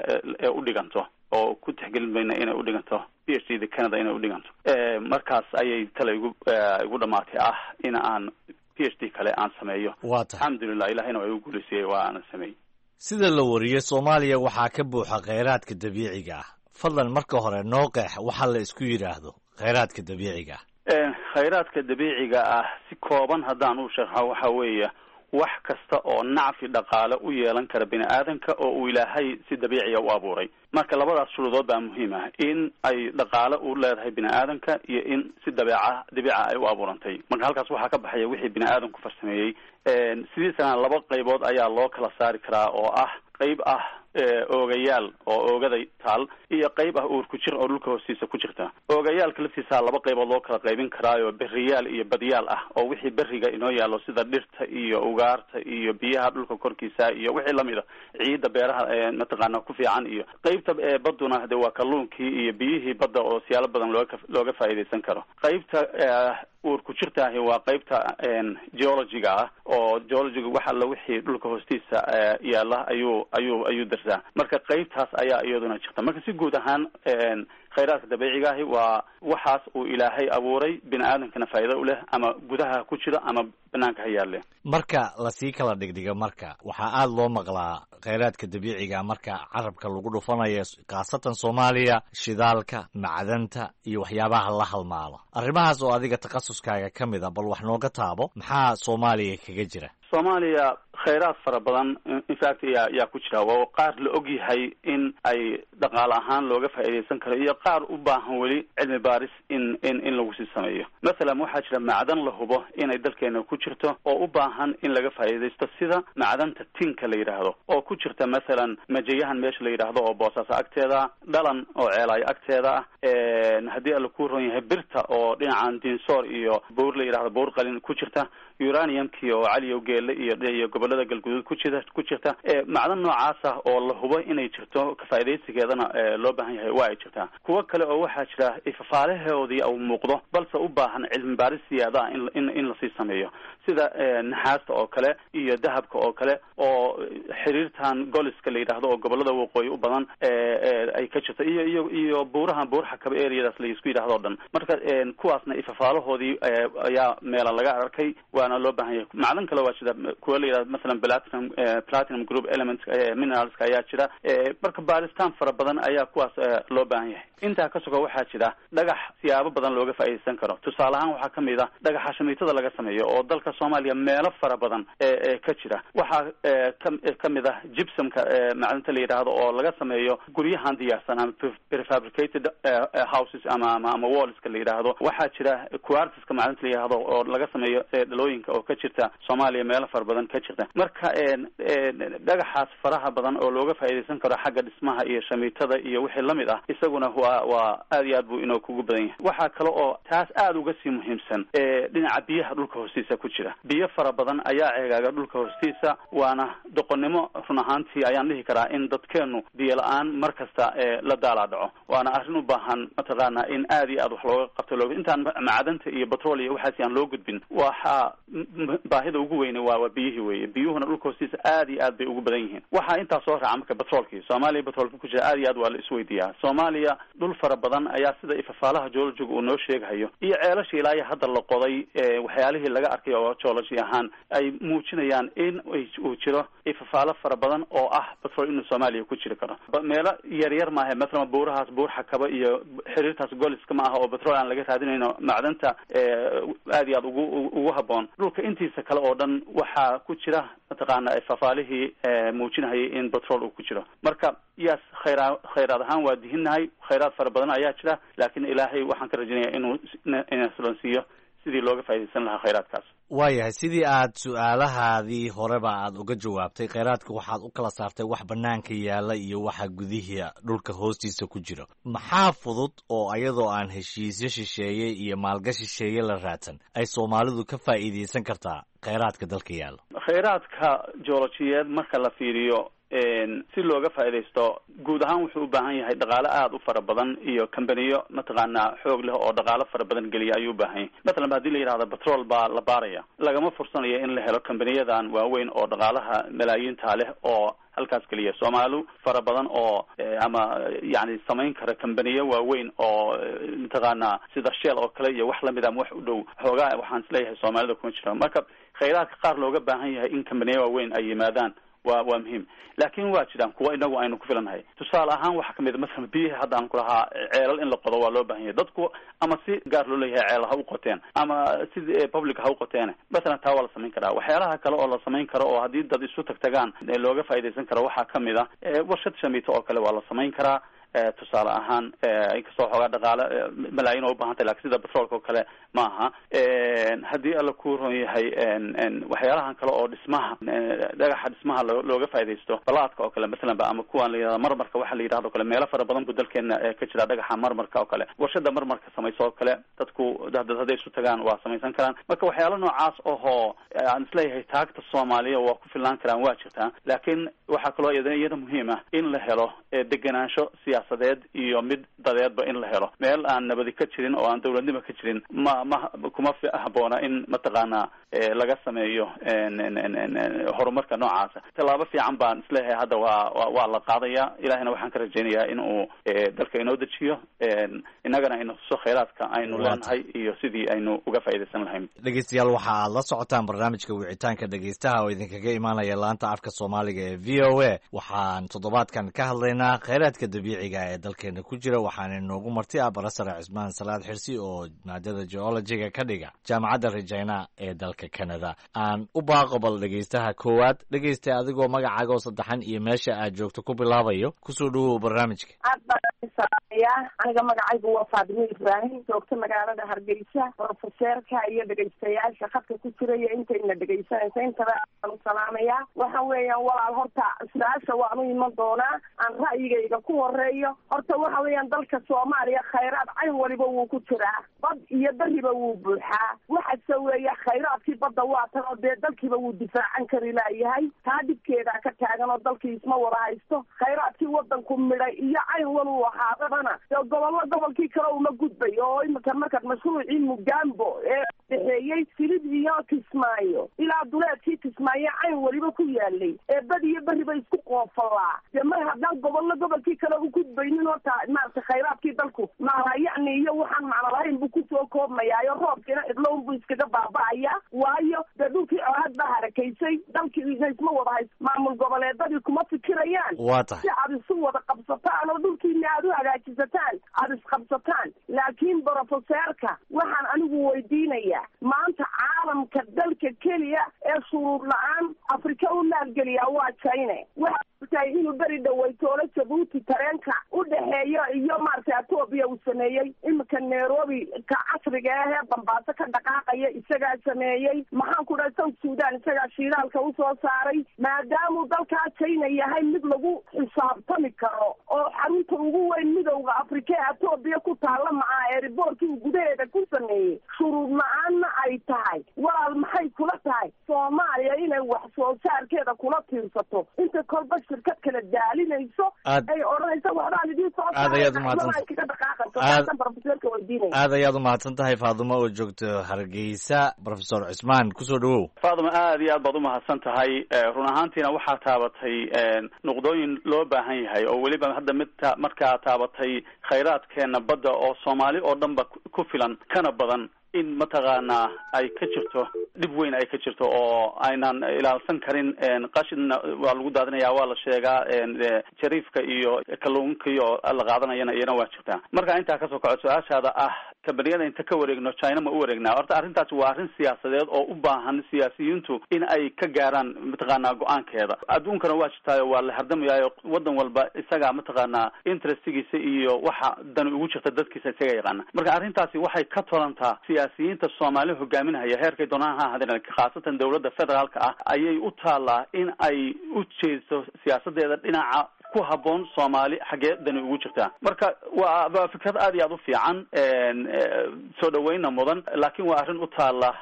u dhiganto oo ku tixgelin bayna inay u dhiganto P H D-da Canada inay u dhiganto. markaas ayay tala igu igu dhamaatay ah in aan P H D kale aan sameeyo. alxamdulillah ilaahayna waa igu guuleysiyey waa aan sameeyey. sida la wariyey Soomaaliya waxaa ka buuxa khayraadka dabiiciga ah. fadlan marka hore noo qeex waxa la isku yiraahdo khayraadka dabiiciga ah. khayraadka dabiiciga ah si kooban haddaan u sharxo waxa weeye wax kasta oo nacfi dhaqaale u yeelan kara bini aadanka oo uu ilaahay si dabiiciya u abuuray. marka labadaas shuruudood baa muhiim ah, in ay dhaqaale u leedahay bini aadanka iyo in si dabeeca dabiica ay u abuurantay. marka halkaas waxaa ka baxaya wixii bini aadanku farsameeyey. sidiisana laba qaybood ayaa loo kala saari karaa oo ah qayb ah oogayaal oo oogada taal iyo qayb ah uur ku jir oo dhulka hoostiisa ku jirta. oogayaalka laftiisa laba qaybood loo kala qaybin karaayo beriyaal iyo badyaal ah oo wixii beriga inoo yaalo sida dhirta iyo ugaarta iyo biyaha dhulka korkiisa iyo wixii lamid ah, ciidda beeraha mataqaana ku fiican, iyo qaybta baduna de waa kalluunkii iyo biyihii badda oo siyaalo badan looga looga faa'iideysan karo. qaybta uur ku jirtaahi waa qaybta geologiga ah oo geologiga waxa la wixii dhulka hoostiisa yaala ayuu ayuu ayuu darsaa. marka qaybtaas ayaa iyaduna jirta. marka si guud ahaan khayraadka dabiiciga ahi waa waxaas uu ilaahay abuuray bini aadamkana faa'iido u leh ama gudaha ku jira ama banaanka ha yaalle. marka lasii kala dhigdhiga marka waxaa aada loo maqlaa khayraadka dabiiciga marka carabka lagu dhufanayo khaasatan Soomaaliya, shidaalka, macdanta iyo waxyaabaha la halmaalo. arrimahaas oo adiga takhasuskaaga ka mid a, bal wax nooga taabo maxaa Soomaaliya kaga jira? Soomaaliya khayraad fara badan in fact yaa yaa ku jira waa qaar la og yahay in ay dhaqaale ahaan looga faa'iideysan karo iyo qaar u baahan weli cilmi baaris in in in lagu sii sameeyo. masalan waxaa jira macdan la hubo inay dalkeena ku jirto oo u baahan in laga faa'iidaysto sida macdanta tinka la yidhaahdo oo ku jirta masalan majayahan meesha la yidhaahdo oo boosaaso agteeda dhalan oo ceelaayo agteeda ah haddii alla ku ron yahay birta oo dhinacan dinsoor iyo buur la yidhahdo buur qalin ku jirta uraniumkii oo caliyow geelle iyo iyo gobolada galguduud ku jirta ku jirta macdan noocaas ah oo la hubo inay jirto ka faa'iidaysigeedana loo baahan yahay waa ay jirtaa kuwo kale oo waxaa jira ifafaalahoodii uu muuqdo balse u baahan cilmi baaris siyaada in in in la sii sameeyo sida naxaasta oo kale iyo dahabka oo kale oo xiriirtan goliska la yidhaahdo oo gobolada waqooyi u badan ay ka jirto iyo iyo iyo buurahan buurxa kaba areadaas la isku yidhaahdo o dhan marka kuwaasna ifafaalahoodii ayaa meela laga arkay waana loo baahan yahay macdan kale waa jira kuwa la yidhahdo masalan platinum platinum group elements mineralska ayaa jira marka baaritaan fara badan ayaa kuwaas loo baahan yahay intaa ka suga waxaa jira dhagax siyaabo badan looga faa'iidaysan karo tusaale ahaan waxaa kamid ah dhagaxa shamiitada laga sameeyo oo dalka Soomaaliya meelo fara badan ee ka jira waxaa kamid ah gypsumka macdanta la yidhaahdo oo laga sameeyo guryahan diyaarsan ama prefabricated houses ama ama ama wallska la yidhaahdo waxaa jira quartzka macdanta la yidhaahdo oo laga sameeyo dhalooyinka oo ka jirta Soomaaliya meelo fara badan ka jirta marka dhagaxaas faraha badan oo looga faa'iidaysan karo xagga dhismaha iyo shamiitada iyo wixii lamid ah isaguna waa waa aad iyo aad buu inoo kugu badan yahay waxaa kale oo taas aad uga sii muhiimsan dhinaca biyaha dhulka hoostiisa ku jira biyo fara badan ayaa ceegaaga dhulka hoostiisa waana doqonnimo run ahaantii ayaan dhihi karaa in dadkeenu biyo la-aan mar kasta la daalaa dhaco waana arrin u baahan mataqaana in aad iyo aad wax looga qabto looga intaan macdanta iyo batrool iyo waxaas aan loo gudbin waxaa baahida ugu weyne waa waa biyihii weeye biyuhuna dhulka hoostiisa aad iyo aad bay ugu badan yihiin waxaa intaa soo raaca marka batroolkii Soomaaliya batroolka ku jira aad iyo aad waa la isweydiiyaa Soomaaliya dhul fara badan ayaa sida ifafaalaha geologiga uu noo sheegayo iyo ceelasha ilaa hadda la qoday waxyaalihii laga arkay oo geology ahaan ay muujinayaan in uu jiro ifafaalo fara badan oo ah batrool inuu Soomaaliya ku jiri karo meelo yar yar maaha mesela buurahaas buur xakaba iyo xiriirtaas goliska ma aha oo batrool aan laga raadinayno macdanta aad iyo aad ugu ugu haboon dhulka intiisa kale oo dhan waxaa ku jira mataqaana ifafaalihii muujinayay in batrool uu ku jiro marka yes khayra khayraad ahaan waa dihinahay khayraad fara badan ayaa jira laakiin ilaahay waxaan ka rajaynayaa inuu inuu siiyo sidii looga faa'iideysan lahaa khayraadkaas waayahay sidii aad su-aalahaadii horeba aad uga jawaabtay khayraadka waxaad u kala saartay wax banaanka yaalla iyo waxa gudihii dhulka hoostiisa ku jiro maxaa fudud oo ayadoo aan heshiisyo shisheeye iyo maalgashi shisheeye la raadsan ay Soomaalidu ka faa'iideysan kartaa khayraadka dalka yaalla khayraadka geologiyeed marka la fiiriyo si looga faa'iideysto guud ahaan wuxuu u baahan yahay dhaqaale aad u fara badan iyo kambaniyo mataqaana xoog leh oo dhaqaale fara badan geliya ayuu u baahan yahay mathalan haddii la yidhahdo batrool baa la baaraya lagama fursanayo in la helo kambaniyadan waaweyn oo dhaqaalaha malaayiinta leh oo halkaas kaliya Soomaalidu fara badan oo ama yani samayn kara kambaniyo waaweyn oo mataqaana sida Shell oo kale iyo wax lamid ah wax u dhow xoogaa waxaan isleeyahay Soomaalida kuma jira marka khayraadka qaar looga baahan yahay in kambaniyo waaweyn ay yimaadaan waa waa muhiim laakiin waa jiraan kuwa inagu aynu ku filanahay tusaale ahaan waxa kamid ah biyaha hadda aan ku lahaa ceelal in la qodo waa loo baahan yahay dadku ama si gaar loo leeyahay ceelal ha u qoteen ama si public ha u qoteen mesela taa waa la samayn karaa waxyaalaha kale oo la samayn karo oo haddii dad isu tagtagaan looga faa'iideysan karo waxaa kamid ah warshad shamiito oo kale waa la samayn karaa tusaale ahaan inkastoo xoogaa dhaqaale malaayiin oo u baahan tahay laakiin sida batroolka oo kale ma aha haddii alla ku ron yahay waxyaalahan kale oo dhismaha dhagaxa dhismaha looga faa'iideysto balaadka oo kale masalan ba ama kuwan la yidhahdo marmarka waxa la yidhahdo kale meelo fara badan buu dalkeena ka jira dhagaxa marmarka oo kale warshada marmarka samayso oo kale dadku dad hadday isu tagaan waa samaysan karaan marka waxyaalo noocaas oo aan isleeyahay taagta Soomaaliya waa ku filan karaan waa jirtaa laakiin waxaa kaloo iyada muhiim ah in la helo deganaansho siyaasadeed iyo mid dadeedba in la helo meel aan nabadi ka jirin oo aan dawladnimo ka jirin ma ma kuma haboona in mataqaana laga sameeyo horumarka noocaasa talaabo fiican baan isleeyahay hadda waa waa la qaadaya ilaahina waxaan ka rajaynayaa in uu dalka inoo dejiyo innagana aynu soo khayraadka aynu leenahay iyo sidii aynu uga faa'iideysan lahayn dhegeystayaal waxa aad la socotaan barnaamijka wicitaanka dhegeystaha oo idinkaga imaanaya laanta afka Soomaaliga ee V O A waxaan toddobaadkan ka hadlaynaa khayraadka dabiiciga soomaaliga ee dalkeena ku jira waxaana inoogu marti ah barasare cismaan salaad xirsi oo maadada geologiga ka dhiga jaamacadda regina ee dalka canada. aan u baaqo bal dhegeystaha koowaad. dhegeysta adigoo magacaaga oo saddexan iyo meesha aad joogto ku bilaabayo kusoo dhawow barnaamijka. aniga magacaygu waa faadimo ibraahim, joogta magaalada hargeysa. profeseerka iyo dhegeystayaasha khadka ku jira iyo intayna dhegeysanaysa intaba aan u salaamayaa. waxa weeyaan walaal, horta su-aasha waanu iman doonaa. aan ra'yigayga ku horeeyo. horta waxa weeyaan dalka soomaaliya khayraad cayn waliba wuu ku jiraa, bad iyo beriba wuu buuxaa. waxase weeya khayraadkii badda waa tan oo dee dalkiiba wuu difaacan kari laayahay. taa dhibkeedaa ka taagan oo dalkii isma wada haysto. khayraadkii wadanku midhay iyo cayn waluu ahaadabana dee gobollo gobolkii kale uma gudbay oo imika markaad mashruucii mugambo ee dhexeeyey silid iyo kismaayo ilaa duleedkii kismaayo cayn weliba ku yaalay ee bad iyo beriba isku qoofalaa. dee mar haddaan gobollo gobolkii kale u gudbaynin horta maarata khayraadkii dalku maala yacni iyo waxaan macno lahayn buu kusoo koobmayaayo roobkiina cidlown buu iskaga baaba'aya. waayo dee dhulkii colaad baa harakaysay, dalkiina isma wada hays maamul goboleedadii kuma fikirayaan si aad isu wada qabsataan oo dhulkiina aad u hagaajisataan aada isqabsataan. laakiin brofeseerka waxaan anigu weydiinayaa, maanta caalamka dalka keliya ee shuruud la-aan afrika u maalgeliyaa waa china. waxaa tahay inuu beri dhaweytoolo jabuuti tareenka u dhexeeyo iyo maaragtay etoobiya uu sameeyey. iminka nairobi ka casriga ah ee bambaaso ka dhaqaaqaya isagaa sameeyey. maxaan ku dhahay south sudan isagaa shiidaalka usoo saaray. maadaamuu dalkaa china yahay mid lagu xisaabtami karo oo xarunta ugu weyn midowda afrika ee etoobiya ku taalla maca ee riboorkii uu gudaheeda ku sameeyey shuruud la-aanna ay tahay. walaal maxay kula tahay soomaaliya inay wax soo saarkeeda kula tiirsato inta kolba shirkad kala daalinayso ay odhanayso waxbaan idiin soo aad ayaad umahadsan tahay faadimo oo joogto hargeysa. professor cismaan kusoo dhawow. faadimo aad iyo aad baad umahadsan tahay. run ahaantiina waxaa taabatay nuqdooyin loo baahan yahay oo weliba hadda mid markaa taabatay khayraadkeena badda oo soomaali oo dhanba ku filan kana badan in mataqaanaa ay ka jirto dhib weyn ay ka jirto oo aynan ilaalsan karin. qashinna waa lagu daadinaya, waa la sheegaa. jariifka iyo kalluunka iyo la qaadanayana iyana waa jirtaa. marka intaa kasoo kaco su-aashaada ah kabaniyada inta ka wareegno china ma u wareegnaa, horta arrintaasi waa arrin siyaasadeed oo u baahan siyaasiyiintu in ay ka gaaraan mataqaanaa go-aankeeda. adduunkana waa jirtaayo waa la hardamayayo wadan walba isagaa mataqaanaa interestigiisa iyo waxa dani ugu jirta dadkiisa isaga yaqaana. marka arrintaasi waxay ka tolantaa siyaasiyiinta soomaali hogaaminaya heerkay doonaan ha ahaadeen, khaasatan dawladda federaalka ah ayay u taalaa in ay u jeesto siyaasadeeda dhinaca ku haboon soomaali xaggee dani ugu jirtaa. marka waa waa fikrad aad iyo aad u fiican, soo dhaweyna mudan, laakiin waa arrin u taala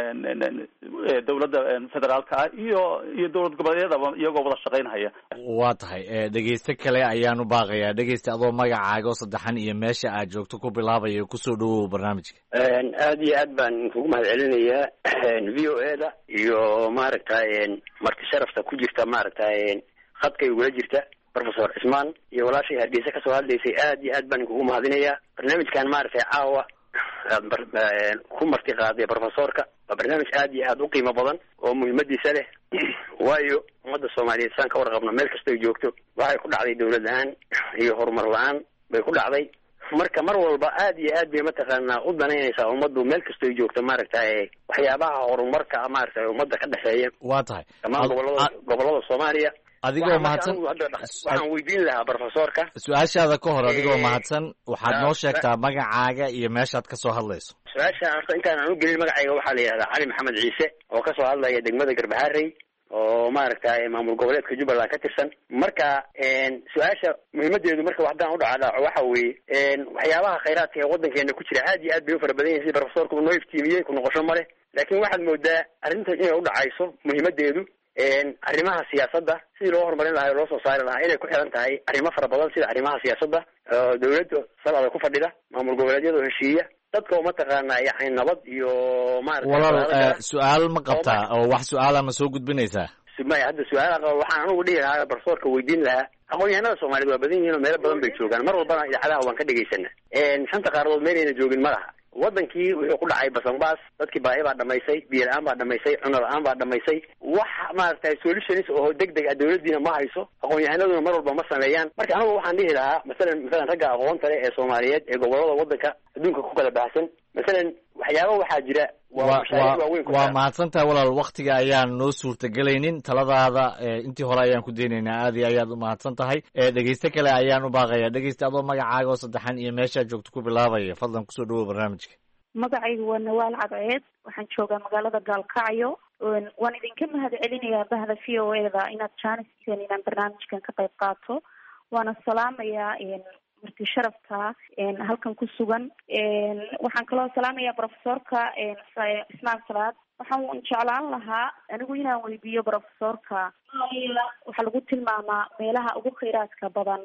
dawladda federaalka ah iyo iyo dowlad goboleedyadaba iyagoo wada shaqaynhaya. waa tahay dhegeyste kale ayaan u baaqayaa. dhegeysta adoo magacaaga oo saddexan iyo meesha aad joogto ku bilaabayo kusoo dhawow barnaamijka. aad iyo aad baan kugu mahad celinayaa v o e da iyo maaragtay marti sharafta ku jirta maaragtay khadkay ugula jirta professor cismaan iyo walaashay hargeysa kasoo hadlaysay. aad iyo aad baan kugu mahadinayaa barnaamijkan maaragtay caawa aad ku marti qaaday professorka. waa barnaamij aad iyo aad u qiimo badan oo muhiimadiisa leh, waayo ummadda soomaaliyeed saan ka warqabno meel kastoy joogto waxay ku dhacday dawlad la-aan iyo horumar la-aan bay ku dhacday. marka mar walba aad iyo aad bay mataqaanaa u danaynaysaa ummaddu meel kastoy joogto maaragtay waxyaabaha horumarka maaragtay ummadda ka dhexeeya. waa tahay dhammaan gobolada gobolada soomaaliya. adigoo mahadsan waxaan weydiin lahaa professorka su-aashaada ka hor adigoo mahadsan waxaad noo sheegtaa magacaaga iyo meeshaad kasoo hadlayso. su-aasha horta intaan aan u gelin magacayga waxaa la yidhahdaa cali maxamed ciise oo kasoo hadlaya degmada garbaharey oo maaragtay maamul goboleedka jubbaland ka tirsan. marka su-aasha muhiimadeedu marka haddaan u dhacdhaaco waxa weeye waxyaabaha khayraadka ee waddankeena ku jira aad iyo aad bay u fara badan yihin sida professorka uu noo iftiimiyey ku noqosho male. laakiin waxaad moodaa arrintan inay u dhacayso muhiimadeedu arrimaha siyaasadda sidii loo horumarin lahaa o loo soo saari lahaa inay ku xiran tahay arrimo fara badan sida arrimaha siyaasadda dawladda salada ku fadhida maamul goboleedyada oo heshiiya dadka oo mataqaanaa yani nabad iyo maarata walaal su-aal ma qabtaa oo wax su-aala ma soo gudbinaysaa? maya hadda su-aala qaba waxaan anugu dhihi lahaa professorka weydiin lahaa. aqoon-yahanada soomaaliyed waa badan yihiin oo meelo badan bay joogaan, mar walbana idaacadaha waan ka dhegaysana. shanta qaaradood meelayna joogin ma laha. wadankii wuxuu ku dhacay basanbaas, dadkii baahi baa dhamaysay, biyo la-aan baa dhamaysay, cuno la-aan baa dhamaysay. wax maaragtay solutions oo degdeg ah dawladdiina ma hayso, aqoon-yahanaduna mar walba ma sameeyaan. marka anigu waxaan dhihi lahaa masalan masalan ragga aqoonta leh ee soomaaliyeed ee gobolada wadanka adduunka ku kala baxsan, masalan waxyaaba waxaa jira waa mahadsantahay walaal. waktiga ayaan noo suurtagelaynin, taladaada intii hore ayaan ku daynaynaa. aad iyo ayaad u mahadsan tahay. dhegeyste kale ayaan u baaqaya. dhegeyste adoo magacaaga oo saddexan iyo meeshaa joogto ku bilaabaya, fadlan kusoo dhawow barnaamijka. magacaygu waa Nawaal Cadceed, waxaan joogaa magaalada Gaalkacyo. waan idinka mahad celinayaa bahda v o e da inaad jaaniseen inaan barnaamijkan ka qayb qaato. waana salaamayaa marti sharafta halkan ku sugan. waxaan kaloo salaamayaa profesorka Ismaan Salaad. waxaan jeclaan lahaa anigu inaan weydiiyo profesorka, waxaa lagu tilmaamaa meelaha ugu kheyraadka badan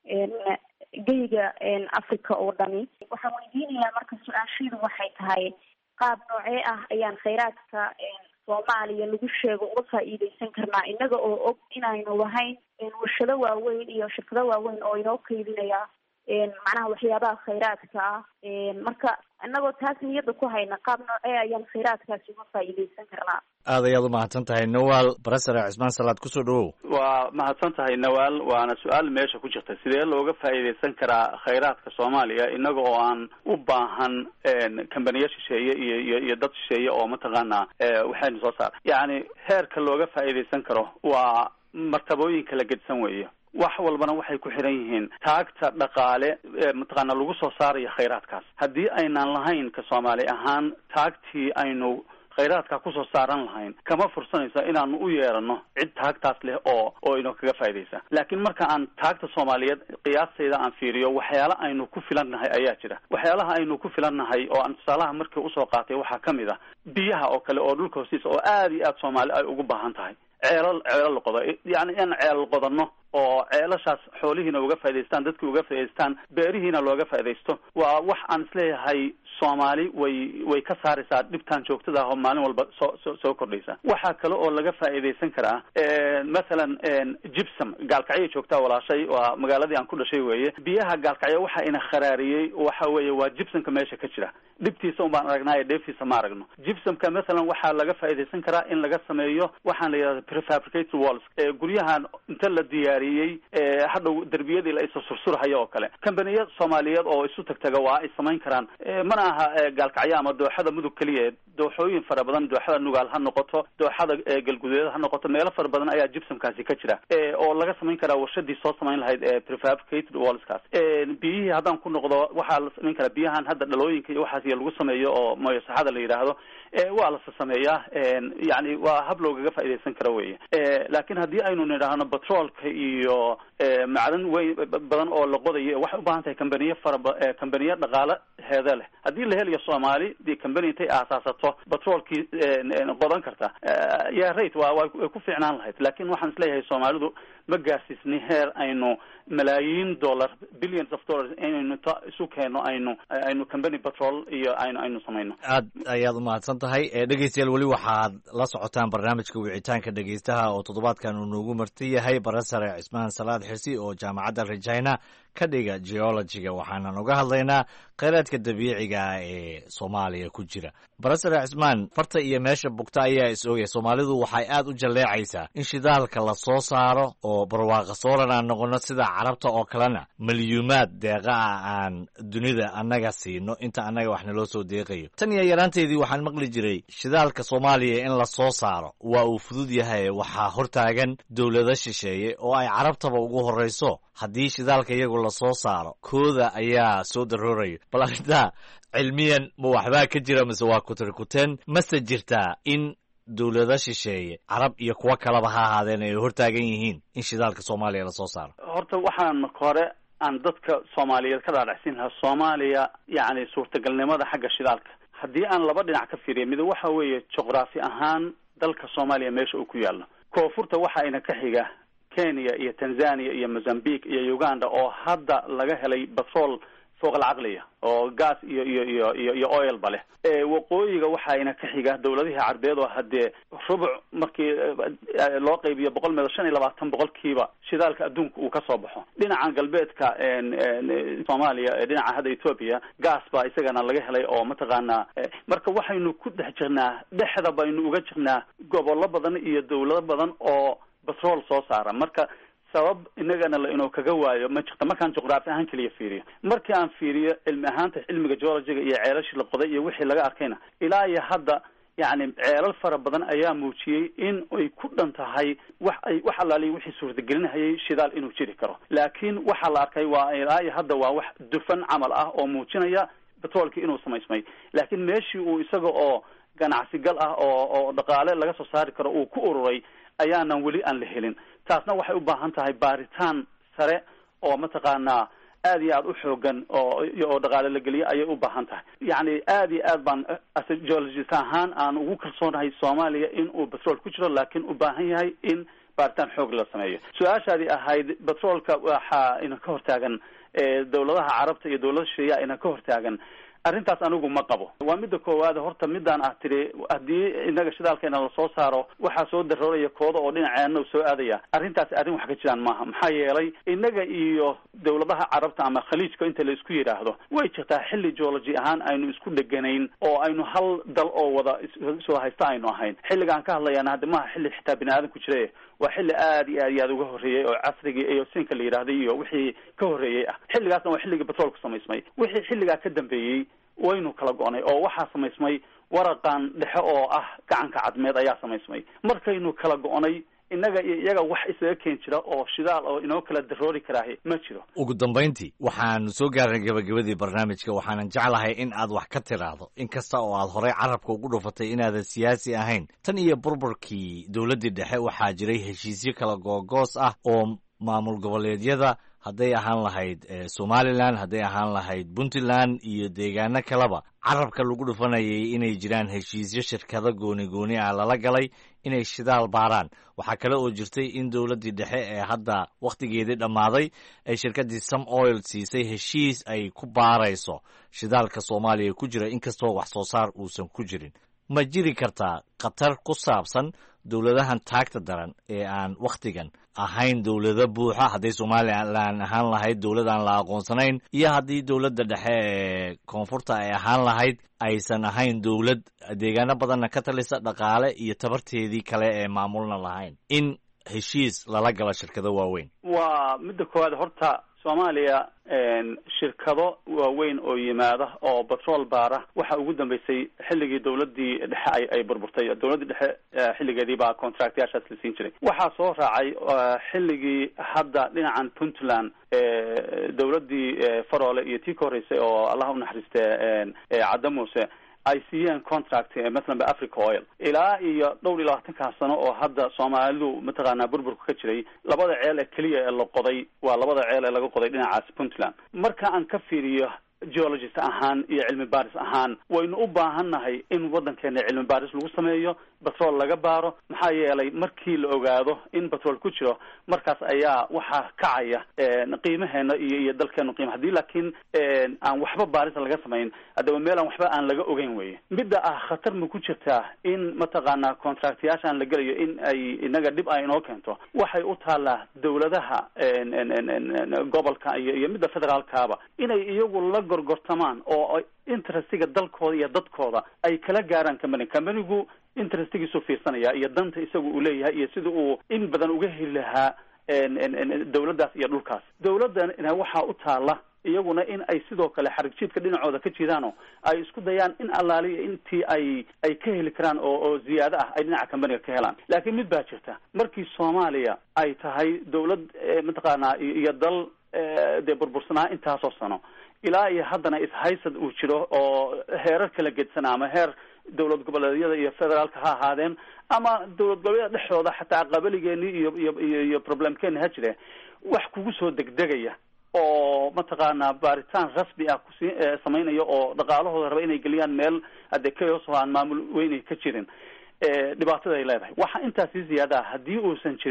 geyga Africa oo dhani. waxaan weydiinayaa marka su-aashiidu waxay tahay qaab noocee ah ayaan kheyraadka Soomaaliya lagu sheego uga faa'iideysan karnaa inaga oo og inaynu lahayn warshado waaweyn iyo shirkado waaweyn oo inoo kaydinaya macnaha waxyaabaha kheyraadka ah. marka inagoo taas niyadda ku hayna qaab noocee ayaan kheyraadkaasi uga faa'iideysan karnaa. aad ayaad u mahadsan tahay Nawaal. Barasare Cismaan Salaad kusoo dhawow. waa mahadsan tahay Nawaal. waana su-aal meesha ku jirta, sidee looga faa'iideysan karaa kheyraadka Soomaaliya inaga oo aan u baahan kambaniya shisheeye iyo iyo iyo dad shisheeye oo mataqaanaa waxaynu soo saar. yacni heerka looga faa'iideysan karo waa martabooyin kala gedsan weeye. wax walbana waxay ku xiran yihiin taagta dhaqaale mataqaana lagu soo saarayo kheyraadkaas. haddii aynaan lahayn ka Soomaali ahaan taagtii aynu kheyraadka kusoo saaran lahayn, kama fursanaysa inaanu u yeerano cid taagtaas leh oo oo inoo kaga faa'iideysa. laakiin marka aan taagta Soomaaliyeed qiyaastayda aan fiiriyo, waxyaala aynu ku filannahay ayaa jira. waxyaalaha aynu ku filannahay oo aan tusaalaha markii usoo qaatay waxaa ka mid ah biyaha oo kale oo dhulka hoostiisa oo aad iyo aad Soomaali ay ugu baahan tahay. ceelal ceelal la qodo, yacni in ceelal qodano oo ceelashaas xoolihiina uga faa'iidaystaan, dadkii uga faa'iidaystaan, beerihiina looga faa'iidaysto. waa wax aan isleeyahay Soomaali way way ka saaraysaa dhibtaan joogtada ah oo maalin walba soo soo soo kordhaysa. waxaa kale oo laga faa'iidaysan karaa masalan gypsum. Gaalkacyo joogtaa walaashay, waa magaaladii aan ku dhashay weeye. biyaha Gaalkacyo waxa ina kharaariyey waxa weeye waa gypsumka meesha ka jira. dhibtiisa un baan aragnaayo, dheeftiisa ma aragno. gypsumka masalan waxaa laga faa'iidaysan karaa in laga sameeyo waxaan la yidhahda prefabricated walls. guryahan inta la diyaariyey hadhow derbiyadii la isu sursurhayo oo kale. kambaniya Soomaaliyeed oo isu tagtaga waa ay samayn karaan. mana aha Gaalkacyo ama dooxada mudug keliya, dooxooyin fara badan, dooxada Nugaal ha noqoto, dooxada Galguduud ha noqoto, meelo fara badan ayaa gypsumkaasi ka jira oo laga samayn karaa warshadii soo samayn lahayd prefabricated wallskaas. biyihii haddaan ku noqdo, waxaa la samayn karaa biyahan hadda dhalooyinka iyo waxaas lagu sameeyo oo mooyo saxada la yidhaahdo. waa la sameeyaa, yani waa hab loogaga faa'iideysan karo weye. laakiin haddii aynu nidhaahno batroolka iyo macdan weyn badan oo la qodayo, waxay u baahan tahay kambaniye fara kambaniye dhaqaale heeda leh. haddii la helayo Soomaali dii kambani intay aasaasato batroolkii qodan karta, yaa rate waa way ku fiicnaan lahayd. laakiin waxaan isleeyahay Soomaalidu ma gaarsiisni heer aynu malaayiin dollar, billions of dollars inaynu isu keeno aynu aynu kambani batrool iyo aynu aynu samayno. aad ayaad u mahadsan tahay. dhegeystayaal, weli waxaad la socotaan barnaamijka wicitaanka dhegeystaha oo toddobaadkan uu noogu marti yahay Barasare Cismaan Salaad Xirsi oo jaamacadda Regina ka dhiga geologiga. waxaanan uga hadlaynaa kheyraadka dabiiciga ah ee Soomaaliya ku jira. Barasare Cismaan, farta iyo meesha bugta ayaa is ogay. Soomaalidu waxay aad u jaleecaysaa in shidaalka la soo saaro oo barwaaqa sooran aan noqono sida carabta oo kalena milyuumaad deeqa ah aan dunida annaga siino inta annaga wax naloo soo deeqayo. tan iyo yaraanteedii waxaan maqli jiray shidaalka Soomaaliya in la soo saaro waa uu fudud yahay, waxaa hortaagan dowlado shisheeye oo ay carabtaba ugu horeyso. haddii shidaalka iyagu la soo saaro, kooda ayaa soo daroorayo. bal arrintaa cilmiyan ma waxbaa ka jira mise waa kutirkuteen? mase jirtaa in dowlado shisheeye, carab iyo kuwo kaleba ha ahaadeen, ay hortaagan yihiin in shidaalka Soomaaliya la soo saaro? horta waxaan marka hore aan dadka Soomaaliyeed ka dhaadhacsin lahaa Soomaaliya yacni suurtagalnimada xagga shidaalka. haddii aan laba dhinac ka fiiriyo, mid waxa weeye juqraafi ahaan dalka Soomaaliya meesha uu ku yaallo. koonfurta waxa ina ka xiga Kenya iyo Tanzania iyo Mozambique iyo Uganda oo hadda laga helay batrool fooq alcaqliya oo gas iyo iyo iyo iyo iyo oil ba leh waqooyiga waxaayna ka xiga dawladihii carbeed oo haddee rubuc markii loo qaybiyo boqol meedo shan iyo labaatan boqolkiiba shidaalka adduunka uu ka soo baxo. dhinacan galbeedka soomaaliya dhinaca hadda ethiopia gas baa isagana laga helay oo mataqaanaa marka waxaynu ku dhex jirnaa dhexda baynu uga jirnaa gobollo badan iyo dawlado badan oo batrool soo saara. marka sabab inagana la inuu kaga waayo ma jirta markaan juqraafi ahaan keliya fiiriyo. markii aan fiiriyo cilmi ahaanta cilmiga geologiga iyo ceelashii la qoday iyo wixii laga arkayna ilaa iyo hadda yani ceelal fara badan ayaa muujiyey in ay ku dhan tahay wax ay wax alaaliya wixii suurtagelinahayay shidaal inuu jiri karo. laakiin waxaa la arkay waa ilaa iyo hadda waa wax dufan camal ah oo muujinaya batroolkii inuu samaysmay. laakiin meeshii uu isaga oo ganacsigal ah oo oo dhaqaale laga soo saari karo uu ku ururay ayaanan weli aan la helin. taasna waxay u baahan tahay baaritaan sare oo mataqaanaa aad iyo aad u xoogan oo oo dhaqaale la geliya ayay u baahan tahay. yacni aad iyo aad baan geologist ahaan aan ugu kalsoonahay Soomaaliya in uu batrool ku jiro, laakiin u baahan yahay in baaritaan xoog la sameeyo. su-aashaadii ahayd batroolka waxaa ina ka hortaagan dawladaha carabta iyo dawlada shisheeya ina ka hortaagan. arrintaas anigu ma qabo. waa midda koowaad horta midaan ah tiri haddii inaga shidaalkeena lasoo saaro waxaa soo darooraya kooda oo dhinaceena soo aadaya. arrintaasi arrin wax ka jiraan maaha. maxaa yeelay inaga iyo dawladaha carabta ama khaliijka inta la isku yidhaahdo way jirtaa xilli geology ahaan aynu isku dheganayn oo aynu hal dal oo wada soo haysta aynu ahayn. xilligaan ka hadlayana hadda maaha xilli xitaa bini aadan ku jira, waa xilli aad iyo aad iyo aad uga horreeyey oo casrigii iyo sinka la yidhaahday iyo wixii ka horreeyey ah. xilligaasna waa xilligii batroolka samaysmay. wixii xilligaa ka dambeeyey waynu kala go'nay oo waxaa samaysmay waraqan dhexe oo ah gacanka cadmeed ayaa samaysmay. markaynu kala go'nay innaga iyo iyaga wax isaga keen jira oo shidaal oo inoo kala daroori karaahi ma jiro. ugu dambayntii waxaan soo gaarnay gabagabadii barnaamijka. waxaanan jeclahay in aad wax ka tiraahdo inkasta oo aad horey carabka ugu dhufatay inaadan siyaasi ahayn. tan iyo burburkii dowladdii dhexe waxaa jiray heshiisyo kala googoos ah oo maamul goboleedyada hadday ahaan lahayd somalilan, hadday ahaan lahayd puntland iyo deegaano kaleba carabka lagu dhufanayay inay jiraan heshiisyo shirkado gooni gooni ah lala galay inay shidaal baaraan. waxaa kale oo jirtay in dowladdii dhexe ee hadda wakhtigeedii dhammaaday ay shirkaddii some oil siisay heshiis ay ku baarayso shidaalka soomaaliya ku jira inkastoo wax soo saar uusan ku jirin. ma jiri kartaa khatar ku saabsan dowladahan taagta daran ee aan wakhtigan ahayn dowlado buuxa, hadday somalilan ahaan lahayd dowlad aan la aqoonsanayn iyo haddii dowladda dhexe ee koonfurta ay ahaan lahayd aysan ahayn dowlad deegaano badanna ka talisa dhaqaale iyo tabarteedii kale ee maamulna lahayn, in heshiis lala galo shirkado waaweyn? waa midda koowaad horta soomaaliya shirkado waaweyn oo yimaada oo batrool baara waxa ugu dambeysay xilligii dawladdii dhexe ay ay burburtay. dawladdii dhexe xilligeedii baa contractyaashaas la siin jiray. waxaa soo raacay xilligii hadda dhinacan puntland dawladdii faroole iyo tii ka horreysay oo allah unaxariiste cadda muuse ay siiyeen contract masalan ba Africa Oil ilaa iyo dhowr iyo labaatanka sano oo hadda Soomaalidu mataqaanaa burburka ka jiray. labada ceel ee kaliya ee la qoday waa labada ceel ee laga qoday dhinacaas Puntland. marka aan ka fiiriyo geologist ahaan iyo cilmi baaris ahaan waynu u baahannahay in waddankeena cilmi baaris lagu sameeyo, batrool laga baaro. maxaa yeelay markii la ogaado in batrool ku jiro markaas ayaa waxaa kacaya qiimaheena iyo iyo dalkeenu qiima. haddii laakiin aan waxba baaris laga samayn haddaba meel aan waxba aan laga ogeyn weye. midda ah khatar ma ku jirtaa in mataqaanaa contractyaashaan la gelayo in ay inaga dhib ay inoo keento? waxay u taallaa dawladaha gobolka iyo iyo midda federaalkaaba inay iyagu la gorgortamaan oo interestiga dalkooda iyo dadkooda ay kala gaaraan company. companigu interestigiisu fiirsanaya iyo danta isagu uu leeyahay iyo sida uu in badan uga heli lahaa dawladdaas iyo dhulkaas. dawladdan waxaa u taalla iyaguna in ay sidoo kale xarig jiidka dhinacooda ka jidaano ay isku dayaan in allaaliya intii ay ay ka heli karaan oo oo ziyaado ah ay dhinaca companiga ka helaan. laakiin mid baa jirta, markii Soomaaliya ay tahay dawlad mataqaanaa iyo dal dee burbursanaa intaasoo sano ilaa iyo haddana ishaysad uu jiro oo heerar kala gedsanaa ama heer dawlad goboleedyada iyo federaalka ha ahaadeen ama dawlad goboleedyada dhexdooda xataa qabaligeenii iyo iyo iyo problemkeeni ha jire wax kugu soo degdegaya oo mataqaanaa baaritaan rasmi ah kusi samaynaya oo dhaqaalahooda raba inay geliyaan meel hadee chaos oo aan maamul weynay ka jirin dhibaatada ay leedahay. waxa intaas sii ziyaada haddii uusan jirin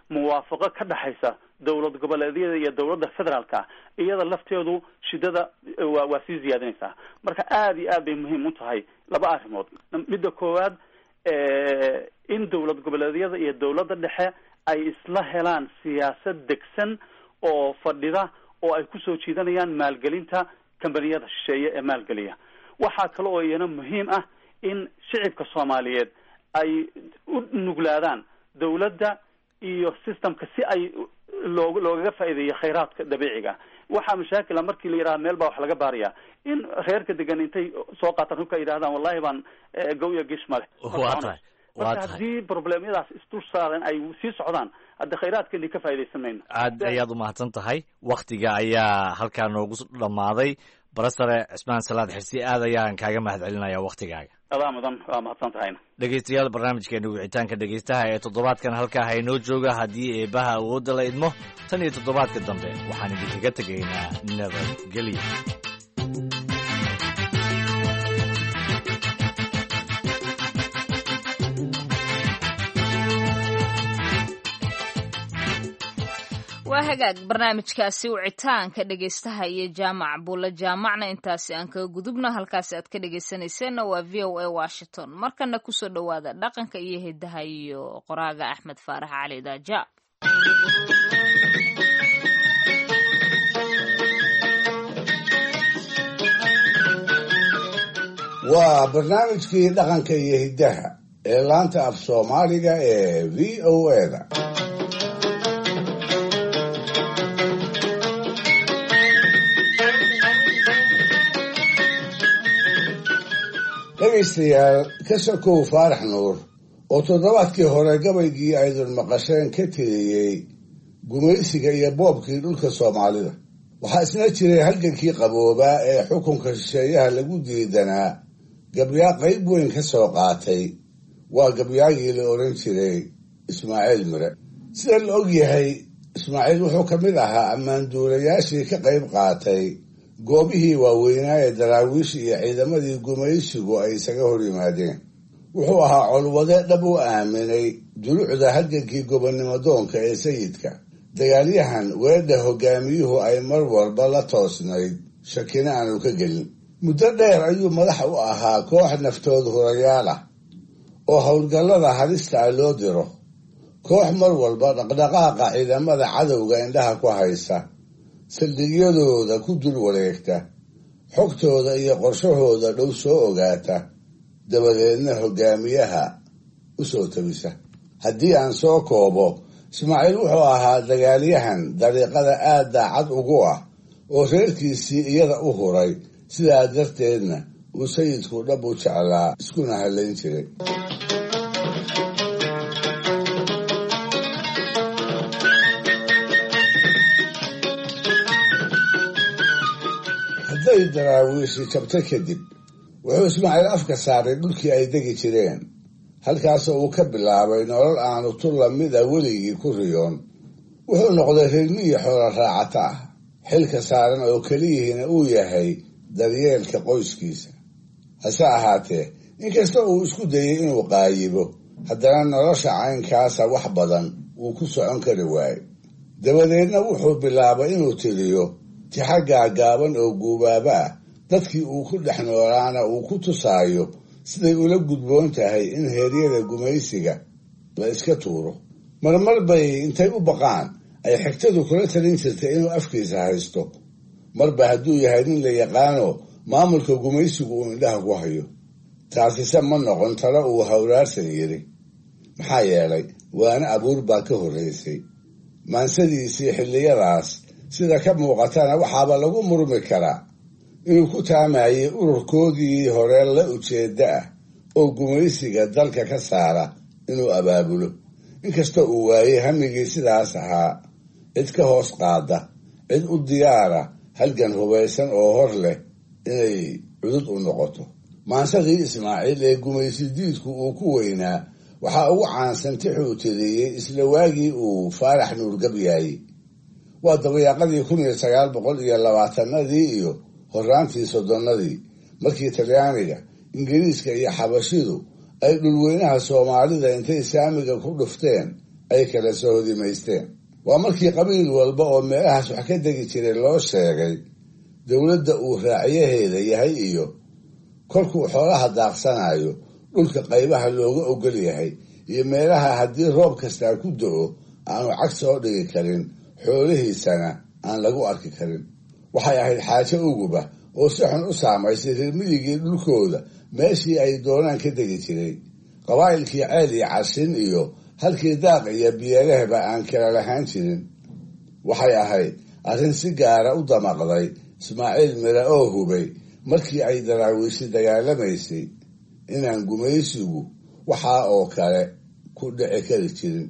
muwaafaqo ka dhaxaysa dowlad goboleedyada iyo dowladda federaalka iyada lafteedu shidada waa waa sii ziyaadinaysaa. marka aada iyo aad bay muhiim u tahay laba arrimood. midda koowaad in dowlad goboleedyada iyo dowladda dhexe ay isla helaan siyaasad degsan oo fadhida oo ay kusoo jiidanayaan maalgelinta kambaniyada shisheeye ee maalgeliya. waxaa kale oo iyana muhiim ah in shicibka soomaaliyeed ay u nuglaadaan dowladda iyo systemka si ay loo loogaga faa'iideeyo khayraadka dabiiciga. waxaa mashaakila markii la yidhaha meel baa wax laga baaraya in reerka degan intay soo qaataan hubka yidhahdaan wallahi baan gawya gish male. marka haddii problemyadaas isdul saaran ay sii socdaan hadda khayraadkeeni ka faa'iidaysan mayno. aad ayaad umahadsan tahay. waktiga ayaa halkaa noogu dhammaaday. barasare cismaan salaad xirsi aad ayaan kaaga mahad celinaya waktigaaga. adaa mudan waa mahadsan tahayna. dhegeystayaal barnaamijkeena wicitaanka dhegeystaha ee toddobaadkan halkaa haynoo jooga haddii eebaha awoodda la idmo tan iyo toddobaadka dambe waxaan idinkaga tegaynaa nabadgelyo. waa hagaag barnaamijkaasi wicitaanka dhegaystaha iyo jaamac buulla jaamacna intaasi aan kaga gudubno. halkaasi aad ka dhegaysanayseena waa v o a washington. markana kusoo dhowaada dhaqanka iyo hidaha iyo qoraaga axmed faarax cali daaja. waa barnaamijkii dhaqanka iyo hidaha ee laanta af soomaaliga ee v o a da. dhegaystayaal ka sokow faarax nuur oo toddobaadkii hore gabaygii aydun maqasheen ka tiriyey gumaysiga iyo boobkii dhulka soomaalida waxaa isna jiray halgankii qaboobaa ee xukunka shisheeyaha lagu diidanaa gabyaa qayb weyn ka soo qaatay. waa gabyaagii la odhan jiray ismaaciil mire. sida la og yahay ismaaciil wuxuu ka mid ahaa ammaanduulayaashii ka qayb qaatay goobihii waaweynaa ee daraawiish iyo ciidamadii gumaysigu ay isaga hor yimaadeen. wuxuu ahaa colwade dhab u aaminay dulucda halgankii gobonnimo doonka ee sayidka, dagaalyahan weedha hogaamiyuhu ay mar walba la toosnayd, shakina aanu ka gelin. muddo dheer ayuu madax u ahaa koox naftood hurayaal ah oo howlgallada halista ah loo diro, koox mar walba dhaqdhaqaaqa ciidamada cadowga indhaha ku haysa, saldhigyadooda ku dul wareegta, xogtooda iyo qorshahooda dhow soo ogaata, dabadeedna hogaamiyaha u soo tabisa. haddii aan soo koobo, ismaaciil wuxuu ahaa dagaalyahan dariiqada aad daacad ugu ah oo reerkiisii iyada u huray, sidaa darteedna uu sayidku dhab u jeclaa iskuna halayn jiray. hadday daraawiishi jabta kadib wuxuu ismaaciil afka saaray dhulkii ay degi jireen, halkaasoo uu ka bilaabay nolol aanu tu lamid a weligii ku riyoon. wuxuu noqday reermiyi xoolo raacata ah, xilka saaran oo keliyihiina uu yahay daryeelka qoyskiisa. hase ahaatee inkasta uu isku dayay inuu qaayibo, haddana nolosha caynkaasa wax badan wuu ku socon kari waayey. dabadeedna wuxuu bilaabay inuu tiriyo tixa gaagaaban oo guubaaba ah, dadkii uu ku dhex noolaana uu ku tusaayo siday ula gudboon tahay in heeryada gumaysiga la iska tuuro. marmar bay intay u baqaan ay xigtadu kula talin jirtay inuu afkiisa haysto, marba hadduu yahay nin la yaqaano maamulka gumaysigu uu indhaha ku hayo. taasise ma noqon talo uu hawraarsan yidhi, maxaa yeelay waana abuur baa ka horraysay. maansadiisii xilliyadaas sida ka muuqatana waxaaba lagu murmi karaa inuu ku taamayay ururkoodii hore la ujeedda ah oo gumaysiga dalka ka saara inuu abaabulo, inkasta uu waayey hamigii sidaas ahaa cid ka hoos qaada, cid u diyaara halgan hubaysan oo hor leh inay cudud u noqoto. maansadii ismaaciil ee gumaysi diidku uu ku weynaa waxaa ugu caansan tixuu tiriyey isla waagii uu faarax nuur gabyaayey. waa dabayaaqadii kun iyo sagaal boqol iyo labaatanadii iyo horraantii soddonnadii, markii talyaaniga, ingiriiska iyo xabashidu ay dhulweynaha soomaalida intay saamiga ku dhufteen ay kala soo hodimaysteen. waa markii qabiil walba oo meelahaas wax ka degi jiray loo sheegay dowladda uu raacyaheeda yahay iyo kolkuu xoolaha daaqsanayo dhulka qaybaha looga ogol yahay iyo meelaha haddii roob kastaa ku do-o aanu cag soo dhigi karin xoolihiisana aan lagu arki karin. waxay ahayd xaajo uguba oo si xun u saamaysay reer midigii dhulkooda meeshii ay doonaan ka degi jiray. qabaa'ilkii ceel iyo cashin iyo halkii daaq iyo biyeelehba aan kala lahaan jirin. waxay ahayd arrin si gaara u damaqday ismaaciil mire oo hubay markii ay daraawiishi dagaalamaysay inaan gumaysigu waxaa oo kale ku dhici kari jirin.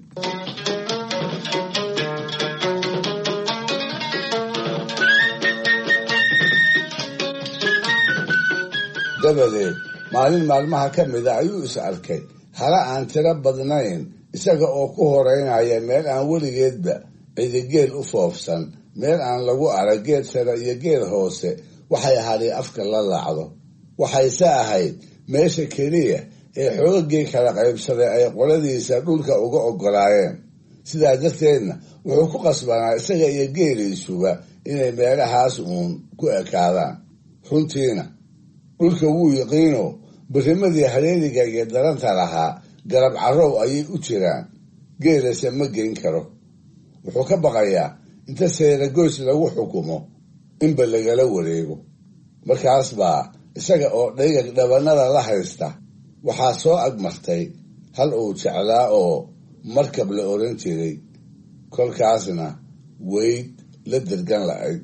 dabadeed maalin maalmaha ka mida ayuu is arkay hala aan tiro badnayn isaga oo ku horeynaya meel aan weligeedba cidigeel u foofsan, meel aan lagu arag geed sare iyo geed hoose waxay hadhay afka la laacdo. waxayse ahayd meesha keliya ee xoogagii kala qaybsaday ay qoladiisa dhulka uga ogolaayeen. sidaa darteedna wuxuu ku qasbanaa isaga iyo geeliisuba inay meelahaas uun ku ekaadaan. runtiina dhulka wuu yiqiino birimadii hareeriga iyo daranta lahaa garab carrow ayay u jiraan, geelase ma geyn karo. wuxuu ka baqayaa inta seeragoys lagu xukumo inba lagala wareego. markaas baa isaga oo dhaygag dhabanada la haysta waxaa soo agmartay hal uu jeclaa oo markab la oran jiray, kolkaasna weyd la dirgan la'ayd.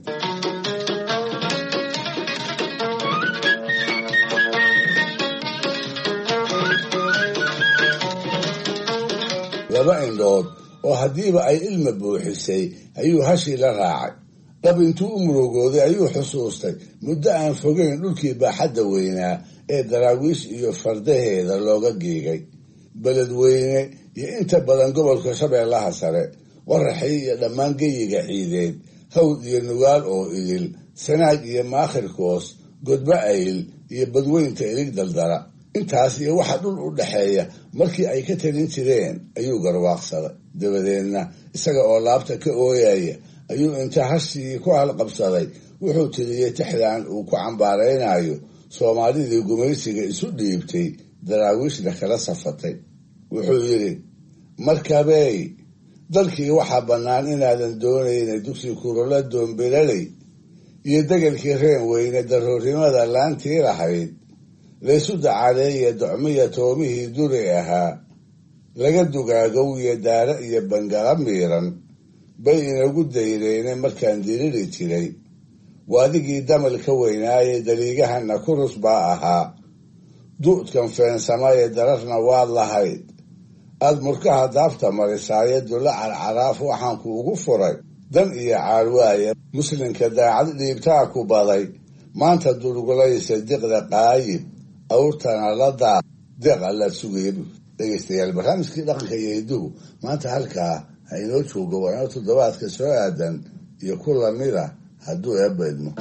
laba indhood oo haddiiba ay ilma buuxisay ayuu hashii la raacay. dhab intuu u murugooday ayuu xusuustay muddo aan fogeyn dhulkii baaxadda weynaa ee daraawiish iyo fardaheeda looga geegay. beledweyne iyo inta badan gobolka shabeellaha sare, waraxii iyo dhammaan geyiga ciideed, hawd iyo nugaal oo idil, sanaag iyo maakhirkoos, godba ayl iyo badweynta ilig daldala. intaas iyo waxa dhul u dhaxeeya markii ay ka talin jireen ayuu garwaaqsaday. dabadeedna isaga oo laabta ka ooyaya ayuu inta hashii ku halqabsaday wuxuu tiriyey tixdan uu ku cambaaraynayo soomaalidii gumaysiga isu dhiibtay daraawiishna kala safatay. wuxuu yidhi, markabey dalkii waxaa bannaan inaadan doonaynay dugsi kurula doombelaley iyo degelkii reen weyne daroornimada laantii lahayd laysu dacadeeye docmiya toomihii duri ahaa laga dugaagow iyo daara iyo bangala miiran bay inagu dayreene markaan diriri jiray. waadigii damal ka weynaaye daliigahana kurus baa ahaa du'dkan feensamaye dararna waad lahayd. aad murkaha daafta marisaaye dula carcaraaf waxaan kuugu furay dan iyo caalwaaye muslimka daacad dhiibtaa ku baday. maanta durgulaysa diqda qaayib awrtana la daa deeq alla sugaya. dhegeystayaal, barnaamijkii dhaqanka iyo hidduhu maanta halkaa ha inoo joogo. waa inoo toddobaadka soo aadan iyo ku lamida hadduu eebba idmo.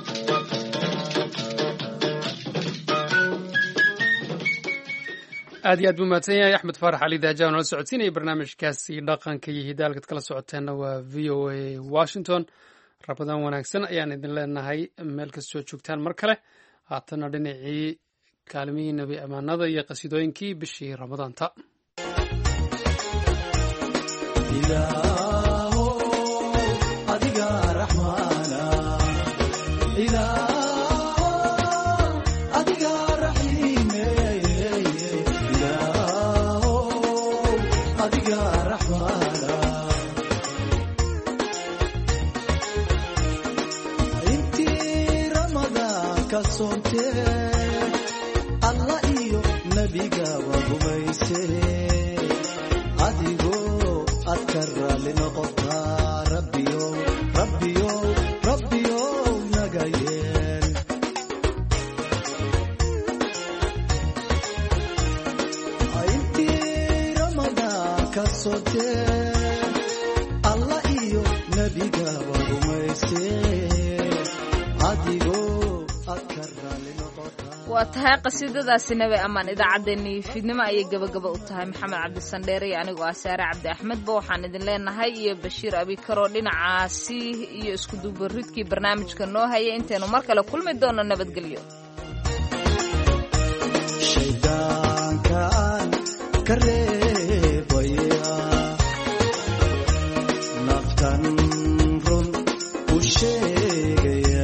aad iyo aad buu mahadsan yahay axmed faarax cali daaja oo nala socodsiinaya barnaamijkaasi dhaqanka iyo hidaalkad kala socoteenna waa v o a washington. rabadaan wanaagsan ayaan idin leenahay meel kastoo joogtaan mar kale. haatana dhinacii kaalimihii nebi ammaanada iyo qasiidooyinkii bishii ramadaanta. alla iyo nabiga wagumayse adigoo aad ka raali noqotaa rabbiyo rabbiyo rabbiyo naga yeel. intii ramadaan ka sotee alla iyo nabiga wagumayse adigoo waa tahay qasiidadaasi nabi amaan idaacaddeenii fiidnimo ayay gabagaba u tahay maxamed cabdisandheere iyo anigoo ah saare cabdi axmedba waxaan idin leenahay iyo bashiir abikaroo dhinacaasi iyo iskudubaridkii barnaamijka noo hayay intaynu mar kale kulmi doono nabadgelyo shaydaankaan ka reebaya naftan run u sheegaya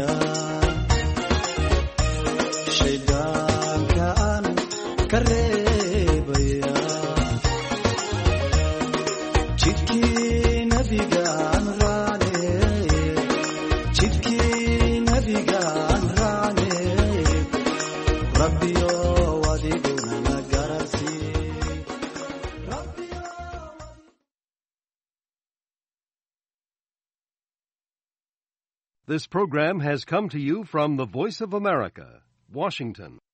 shaydaankaan ka reebaya jidkii nabigaan raane jidkii nabigaan raane rabbiyo This program has come to you from the Voice of America, Washington.